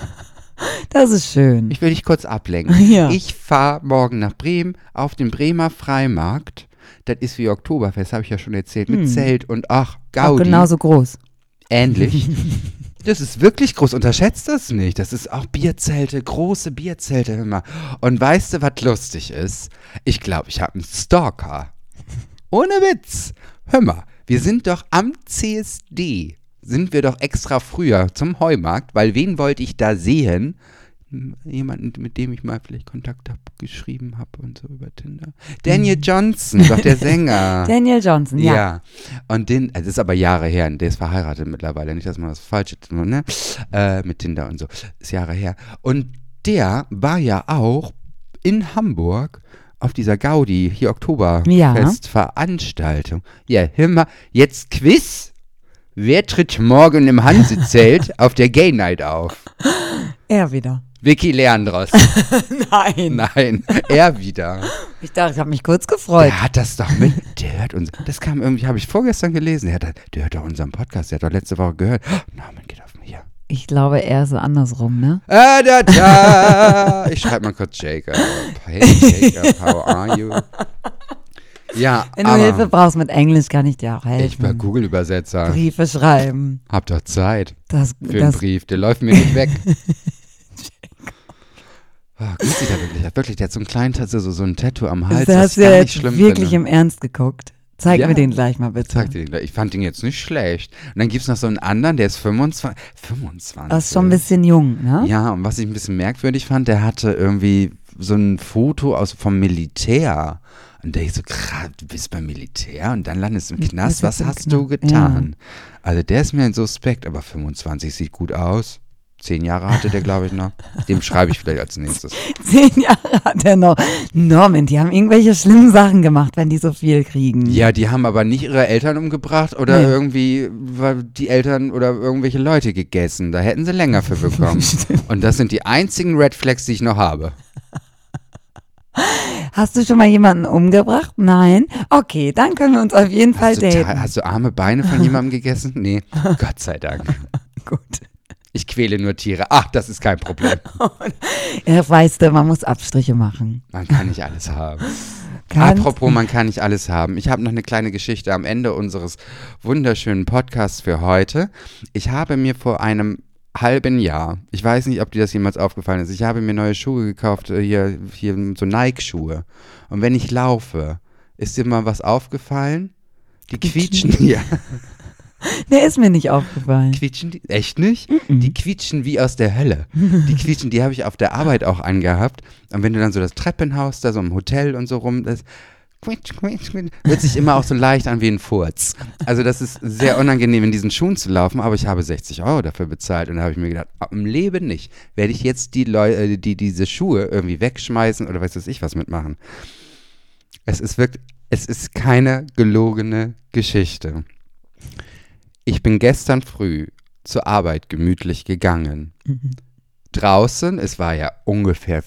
Das ist schön. Ich will dich kurz ablenken. Ja. Ich fahre morgen nach Bremen auf den Bremer Freimarkt. Das ist wie Oktoberfest, habe ich ja schon erzählt, mit Hm. Zelt und ach, Auch Gaudi. genauso groß. Ähnlich. Das ist wirklich groß, unterschätzt das nicht. Das ist auch Bierzelte, große Bierzelte, hör mal. Und weißt du, was lustig ist? Ich glaube, ich habe einen Stalker. Ohne Witz. Hör mal, wir sind doch am C S D, sind wir doch extra früher zum Heumarkt, weil wen wollte ich da sehen? Jemanden, mit dem ich mal vielleicht Kontakt hab, geschrieben habe und so über Tinder. Daniel Johnson, doch der Sänger. Daniel Johnson, ja. Ja, und den, also das ist aber Jahre her, der ist verheiratet mittlerweile, nicht, dass man was Falsches, ne, äh, mit Tinder und so, ist Jahre her. Und der war ja auch in Hamburg auf dieser Gaudi, hier Oktoberfest-Veranstaltung. Ja, hör mal, jetzt Quiz. Wer tritt morgen im Hansezelt auf der Gay Night auf? Er wieder. Vicky Leandros. Nein. Nein, er wieder. Ich dachte, ich habe mich kurz gefreut. Der hat das doch mit, der hört uns, das kam irgendwie, habe ich vorgestern gelesen, der, hat, der hört doch unseren Podcast, der hat doch letzte Woche gehört. Oh, Norman geht auf mich, ja. Ich glaube eher so andersrum, ne? Ah, da, da. Ich schreibe mal kurz Jacob. Hey Jacob, how are you? Ja, Wenn du aber Hilfe brauchst mit Englisch, kann ich dir auch helfen. ich bin Google-Übersetzer. Briefe schreiben. Hab doch Zeit Das, für einen das, Brief, der läuft mir nicht weg. Oh, gut sieht er wirklich, hat wirklich, der hat so ein kleines, so, so ein Tattoo am Hals, das was hast ich du gar ja nicht jetzt schlimm wirklich finde. im Ernst geguckt. Zeig Ja. mir den gleich mal bitte. Zeig dir den gleich. Ich fand den jetzt nicht schlecht. Und dann gibt es noch so einen anderen, der ist fünfundzwanzig. fünfundzwanzig. Das ist schon ein bisschen jung, ne? Ja, und was ich ein bisschen merkwürdig fand, der hatte irgendwie so ein Foto aus vom Militär. Und da ich so, krass, du bist beim Militär und dann landest du im Du Knast. bist Was im hast du Knast, getan? Also der ist mir ein Suspekt, aber fünfundzwanzig sieht gut aus. Zehn Jahre hatte der, glaube ich, noch. Dem schreibe ich vielleicht als nächstes. Zehn Jahre hat er noch. Norman, die haben irgendwelche schlimmen Sachen gemacht, wenn die so viel kriegen. Ja, die haben aber nicht ihre Eltern umgebracht oder Nee. irgendwie weil die Eltern oder irgendwelche Leute gegessen. Da hätten sie länger für bekommen. Und das sind die einzigen Red Flags, die ich noch habe. Hast du schon mal jemanden umgebracht? Nein? Okay, dann können wir uns auf jeden Fall Hast du, daten. ta- hast du arme Beine von jemandem gegessen? Nee, Gott sei Dank. Gut. Ich quäle nur Tiere. Ach, das ist kein Problem. Ja, weißt du, man muss Abstriche machen. Man kann nicht alles haben. Kannst- Apropos, man kann nicht alles haben. Ich habe noch eine kleine Geschichte am Ende unseres wunderschönen Podcasts für heute. Ich habe mir vor einem halben Jahr, ich weiß nicht, ob dir das jemals aufgefallen ist, ich habe mir neue Schuhe gekauft, äh, hier, hier so Nike-Schuhe. Und wenn ich laufe, ist dir mal was aufgefallen? Die quietschen hier. Der ist mir nicht aufgefallen. Quietschen die? Echt nicht? Mm-mm. Die quietschen wie aus der Hölle. Die quietschen, die habe ich auf der Arbeit auch angehabt. Und wenn du dann so das Treppenhaus da so im Hotel und so rum, das quietsch, quietsch, quietsch, hört sich immer auch so leicht an wie ein Furz. Also das ist sehr unangenehm, in diesen Schuhen zu laufen, aber ich habe sechzig Euro dafür bezahlt und da habe ich mir gedacht, im Leben nicht. Werde ich jetzt die Leute, die diese Schuhe irgendwie wegschmeißen oder weiß was ich was mitmachen. Es ist wirklich, es ist keine gelogene Geschichte. Ich bin gestern früh zur Arbeit gemütlich gegangen. Mhm. Draußen, es war ja ungefähr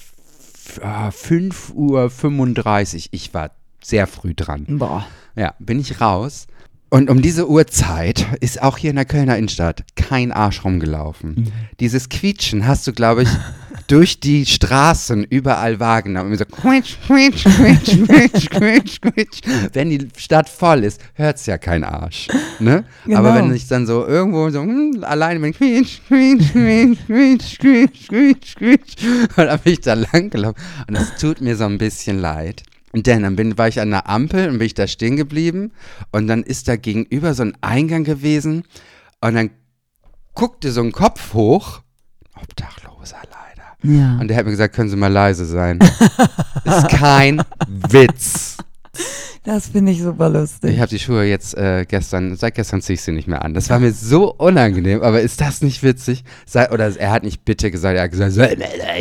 fünf Uhr fünfunddreißig, ich war sehr früh dran. Boah. Ja, bin ich raus. Und um diese Uhrzeit ist auch hier in der Kölner Innenstadt kein Arsch rumgelaufen. Mhm. Dieses Quietschen hast du, glaube ich, durch die Straßen überall wahrgenommen. Immer so quietsch, quietsch, quietsch, quietsch, quietsch, quietsch. Wenn die Stadt voll ist, hört es ja kein Arsch. Ne? Genau. Aber wenn ich dann so irgendwo so hm, alleine bin, quietsch, quietsch, quietsch, quietsch, quietsch, quietsch, quietsch, und dann bin ich da lang gelaufen. Und das tut mir so ein bisschen leid. Und dann, dann bin, war ich an der Ampel und bin ich da stehen geblieben und dann ist da gegenüber so ein Eingang gewesen und dann guckte so ein Kopf hoch, Obdachloser leider. Ja. Und der hat mir gesagt, können Sie mal leise sein. Ist kein Witz. Das finde ich super lustig. Ich habe die Schuhe jetzt äh, gestern, seit gestern ziehe ich sie nicht mehr an. Das war mir so unangenehm, aber ist das nicht witzig? Sei, oder er hat nicht bitte gesagt, er hat gesagt, so,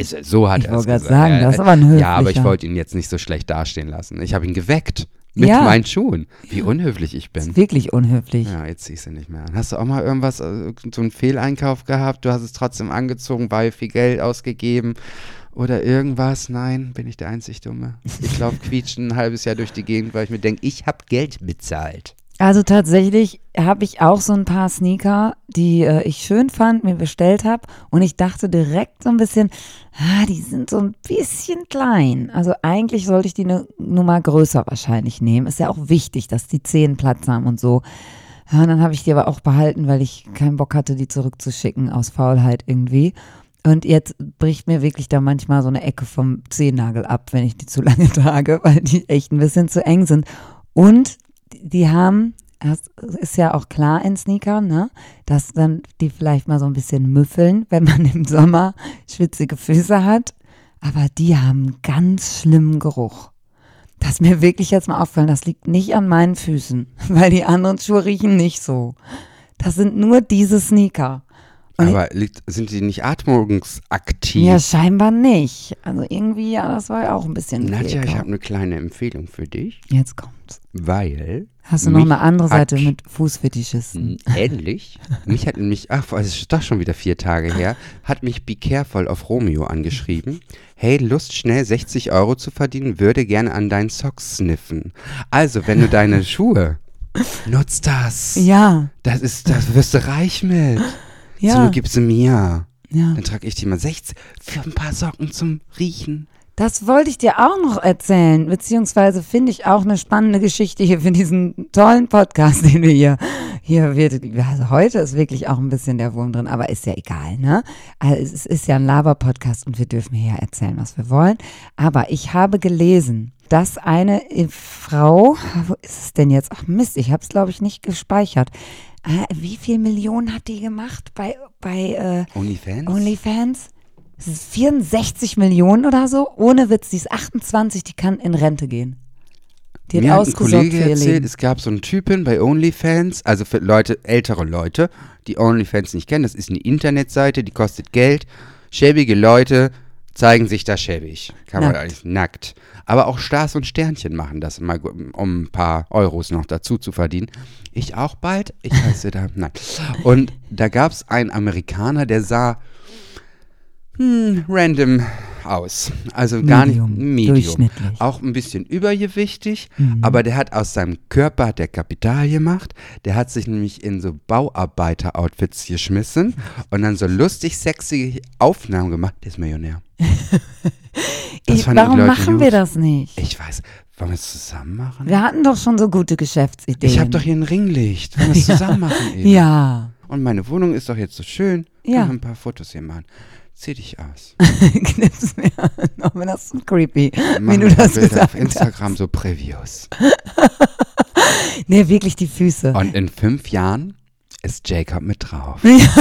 so hat Ich er es wollte gerade gesagt. sagen, Er- das ist aber ein höflicher. Ja, aber ich wollte ihn jetzt nicht so schlecht dastehen lassen. Ich habe ihn geweckt mit Ja. meinen Schuhen. Wie unhöflich ich Das bin. ist wirklich unhöflich. Ja, jetzt zieh ich sie nicht mehr an. Hast du auch mal irgendwas, äh, so einen Fehleinkauf gehabt? Du hast es trotzdem angezogen, weil viel Geld ausgegeben oder irgendwas? Nein, bin ich der einzig Dumme. Ich laufe quietschen ein halbes Jahr durch die Gegend, weil ich mir denke, ich habe Geld bezahlt. Also tatsächlich habe ich auch so ein paar Sneaker, die äh, ich schön fand, mir bestellt habe und ich dachte direkt so ein bisschen, ah, die sind so ein bisschen klein. Also eigentlich sollte ich die eine Nummer größer wahrscheinlich nehmen. Ist ja auch wichtig, dass die Zehen Platz haben und so. Ja, und dann habe ich die aber auch behalten, weil ich keinen Bock hatte, die zurückzuschicken aus Faulheit irgendwie. Und jetzt bricht mir wirklich da manchmal so eine Ecke vom Zehennagel ab, wenn ich die zu lange trage, weil die echt ein bisschen zu eng sind. Und die haben, das ist ja auch klar in Sneakern, ne, dass dann die vielleicht mal so ein bisschen müffeln, wenn man im Sommer schwitzige Füße hat. Aber die haben einen ganz schlimmen Geruch. Das ist mir wirklich jetzt mal aufgefallen, das liegt nicht an meinen Füßen, weil die anderen Schuhe riechen nicht so. Das sind nur diese Sneaker. Und Aber liegt, sind die nicht atmungsaktiv? ja, scheinbar nicht. Also irgendwie, ja, das war ja auch ein bisschen Nadja, ich Fehlkauf. habe eine kleine Empfehlung für dich, Jetzt kommt's. weil Hast du noch mich eine andere Seite hat- mit Fußfetischisten? ähnlich, mich hat nämlich, ach, es ist doch schon wieder vier Tage her, hat mich Be Careful auf Romeo angeschrieben. Hey, Lust schnell sechzig Euro zu verdienen, würde gerne an deinen Socks sniffen. Also, wenn du deine Schuhe, nutzt das. Ja, Das ist, das wirst du reich mit. ja, So, gib sie mir. ja. Dann trage ich die mal sechzig für ein paar Socken zum Riechen. Das wollte ich dir auch noch erzählen, beziehungsweise finde ich auch eine spannende Geschichte hier für diesen tollen Podcast, den wir hier, hier wird, also heute ist wirklich auch ein bisschen der Wurm drin, aber ist ja egal, ne? Also es ist ja ein Laber-Podcast und wir dürfen hier erzählen, was wir wollen. Aber ich habe gelesen, dass eine Frau, wo ist es denn jetzt? Ach Mist, ich habe es glaube ich nicht gespeichert. Äh, wie viel Millionen hat die gemacht bei, bei äh, OnlyFans? OnlyFans? Das ist vierundsechzig Millionen oder so. Ohne Witz, die ist achtundzwanzig, die kann in Rente gehen. Die hat Mir hat ein ausgesorgt Kollege für ihr erzählt, Leben. es gab so einen Typen bei OnlyFans, also für Leute, ältere Leute, die OnlyFans nicht kennen. Das ist eine Internetseite, die kostet Geld. Schäbige Leute zeigen sich da schäbig. Kann man Nackt. eigentlich nackt. Aber auch Stars und Sternchen machen das mal, um ein paar Euros noch dazu zu verdienen. Ich auch bald. Ich heiße da, nein. Und da gab es einen Amerikaner, der sah hm, random aus. Also gar Medium, nicht medium. durchschnittlich. Auch ein bisschen übergewichtig, Mhm. aber der hat aus seinem Körper hat der Kapital gemacht. Der hat sich nämlich in so Bauarbeiter-Outfits geschmissen und dann so lustig sexy Aufnahmen gemacht. Der ist Millionär. Das Ich, fanden die warum Leute machen gut. wir das nicht? Ich weiß. Wollen wir es zusammen machen? Wir hatten doch schon so gute Geschäftsideen. Ich habe doch hier ein Ringlicht. Wollen wir es zusammen machen eben? Ja. Und meine Wohnung ist doch jetzt so schön. Ja. Können wir ein paar Fotos hier machen. Zieh dich aus. Knips mir an. Oh, das ist so creepy, wie Machen du wir das Bilder gesagt auf Instagram, so Previews. hast. Nee, wirklich die Füße. Und in fünf Jahren ist Jacob mit drauf.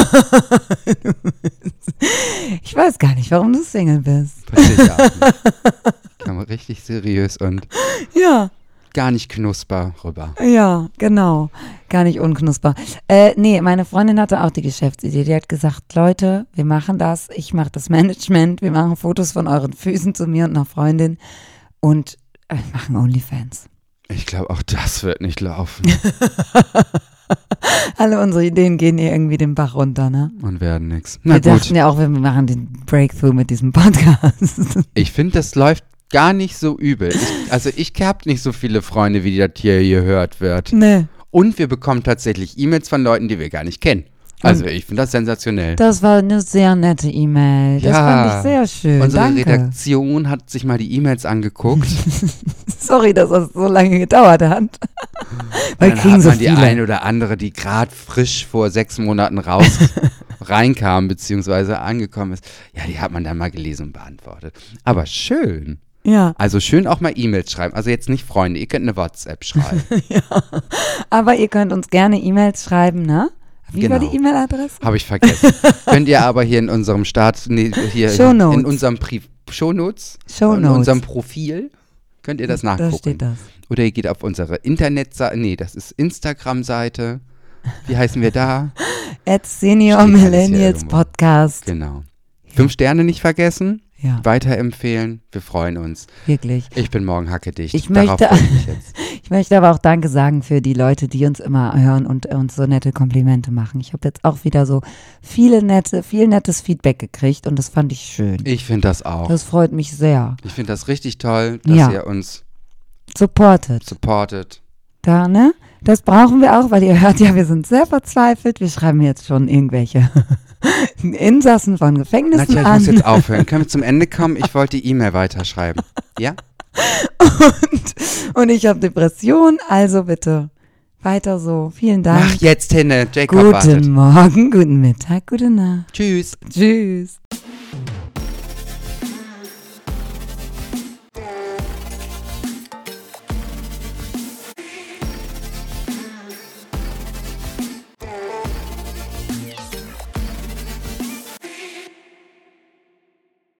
Ich weiß gar nicht, warum du Single bist. Verstehe ich auch nicht. Kam richtig seriös und Ja, gar nicht knusper rüber. ja, genau. Gar nicht unknusper. Äh, nee, meine Freundin hatte auch die Geschäftsidee. Die hat gesagt, Leute, wir machen das. Ich mache das Management. Wir machen Fotos von euren Füßen zu mir und einer Freundin und äh, machen OnlyFans. Ich glaube, auch das wird nicht laufen Alle unsere Ideen gehen irgendwie den Bach runter, ne? und werden nichts. Na Wir gut, dachten ja auch, wir machen den Breakthrough mit diesem Podcast. ich finde, das läuft gar nicht so übel. Ich, also ich habe nicht so viele Freunde, wie das hier gehört wird. Nee, Und wir bekommen tatsächlich E-Mails von Leuten, die wir gar nicht kennen. Also ich finde das sensationell. das war eine sehr nette E-Mail. Das Ja. fand ich sehr schön. Unsere Danke. Redaktion hat sich mal die E-Mails angeguckt. Sorry, dass das so lange gedauert hat. Weil Dann kriegen hat so man die viele. eine oder andere, die gerade frisch vor sechs Monaten raus reinkam, beziehungsweise angekommen ist. Ja, die hat man dann mal gelesen und beantwortet. Aber schön. Ja, Also schön auch mal E-Mails schreiben. Also jetzt nicht Freunde, ihr könnt eine WhatsApp schreiben. aber ihr könnt uns gerne E-Mails schreiben, ne? Wie war Genau. die E-Mail-Adresse? Habe ich vergessen. Könnt ihr aber hier in unserem Start, nee, hier Shownotes. in unserem Pri Shownotes, in Shownotes. unserem Profil, könnt ihr das nachgucken. Da steht das. Oder ihr geht auf unsere Internetseite, nee, das ist Instagram-Seite. Wie heißen wir da? At Senior Steht alles hier Millennials irgendwo. Podcast. Genau. Fünf Sterne nicht vergessen, Ja, weiterempfehlen, wir freuen uns. wirklich. Ich bin morgen hackedicht. Ich Darauf möchte- freue ich mich jetzt. Ich möchte aber auch Danke sagen für die Leute, die uns immer hören und uns so nette Komplimente machen. Ich habe jetzt auch wieder so viele nette, viel nettes Feedback gekriegt und das fand ich schön. Ich finde das auch. Das freut mich sehr. Ich finde das richtig toll, dass Ja. ihr uns Supported. supportet. Da, ne? Das brauchen wir auch, weil ihr hört ja, wir sind sehr verzweifelt. Wir schreiben jetzt schon irgendwelche Insassen von Gefängnissen Nadja, ich an. muss jetzt aufhören. Können wir zum Ende kommen? Ich wollte die E-Mail weiterschreiben. Ja? Und ich habe Depression, also bitte weiter so. Vielen Dank. Mach jetzt hin, Jacob Guten wartet. Morgen, guten Mittag, gute Nacht. Tschüss. Tschüss.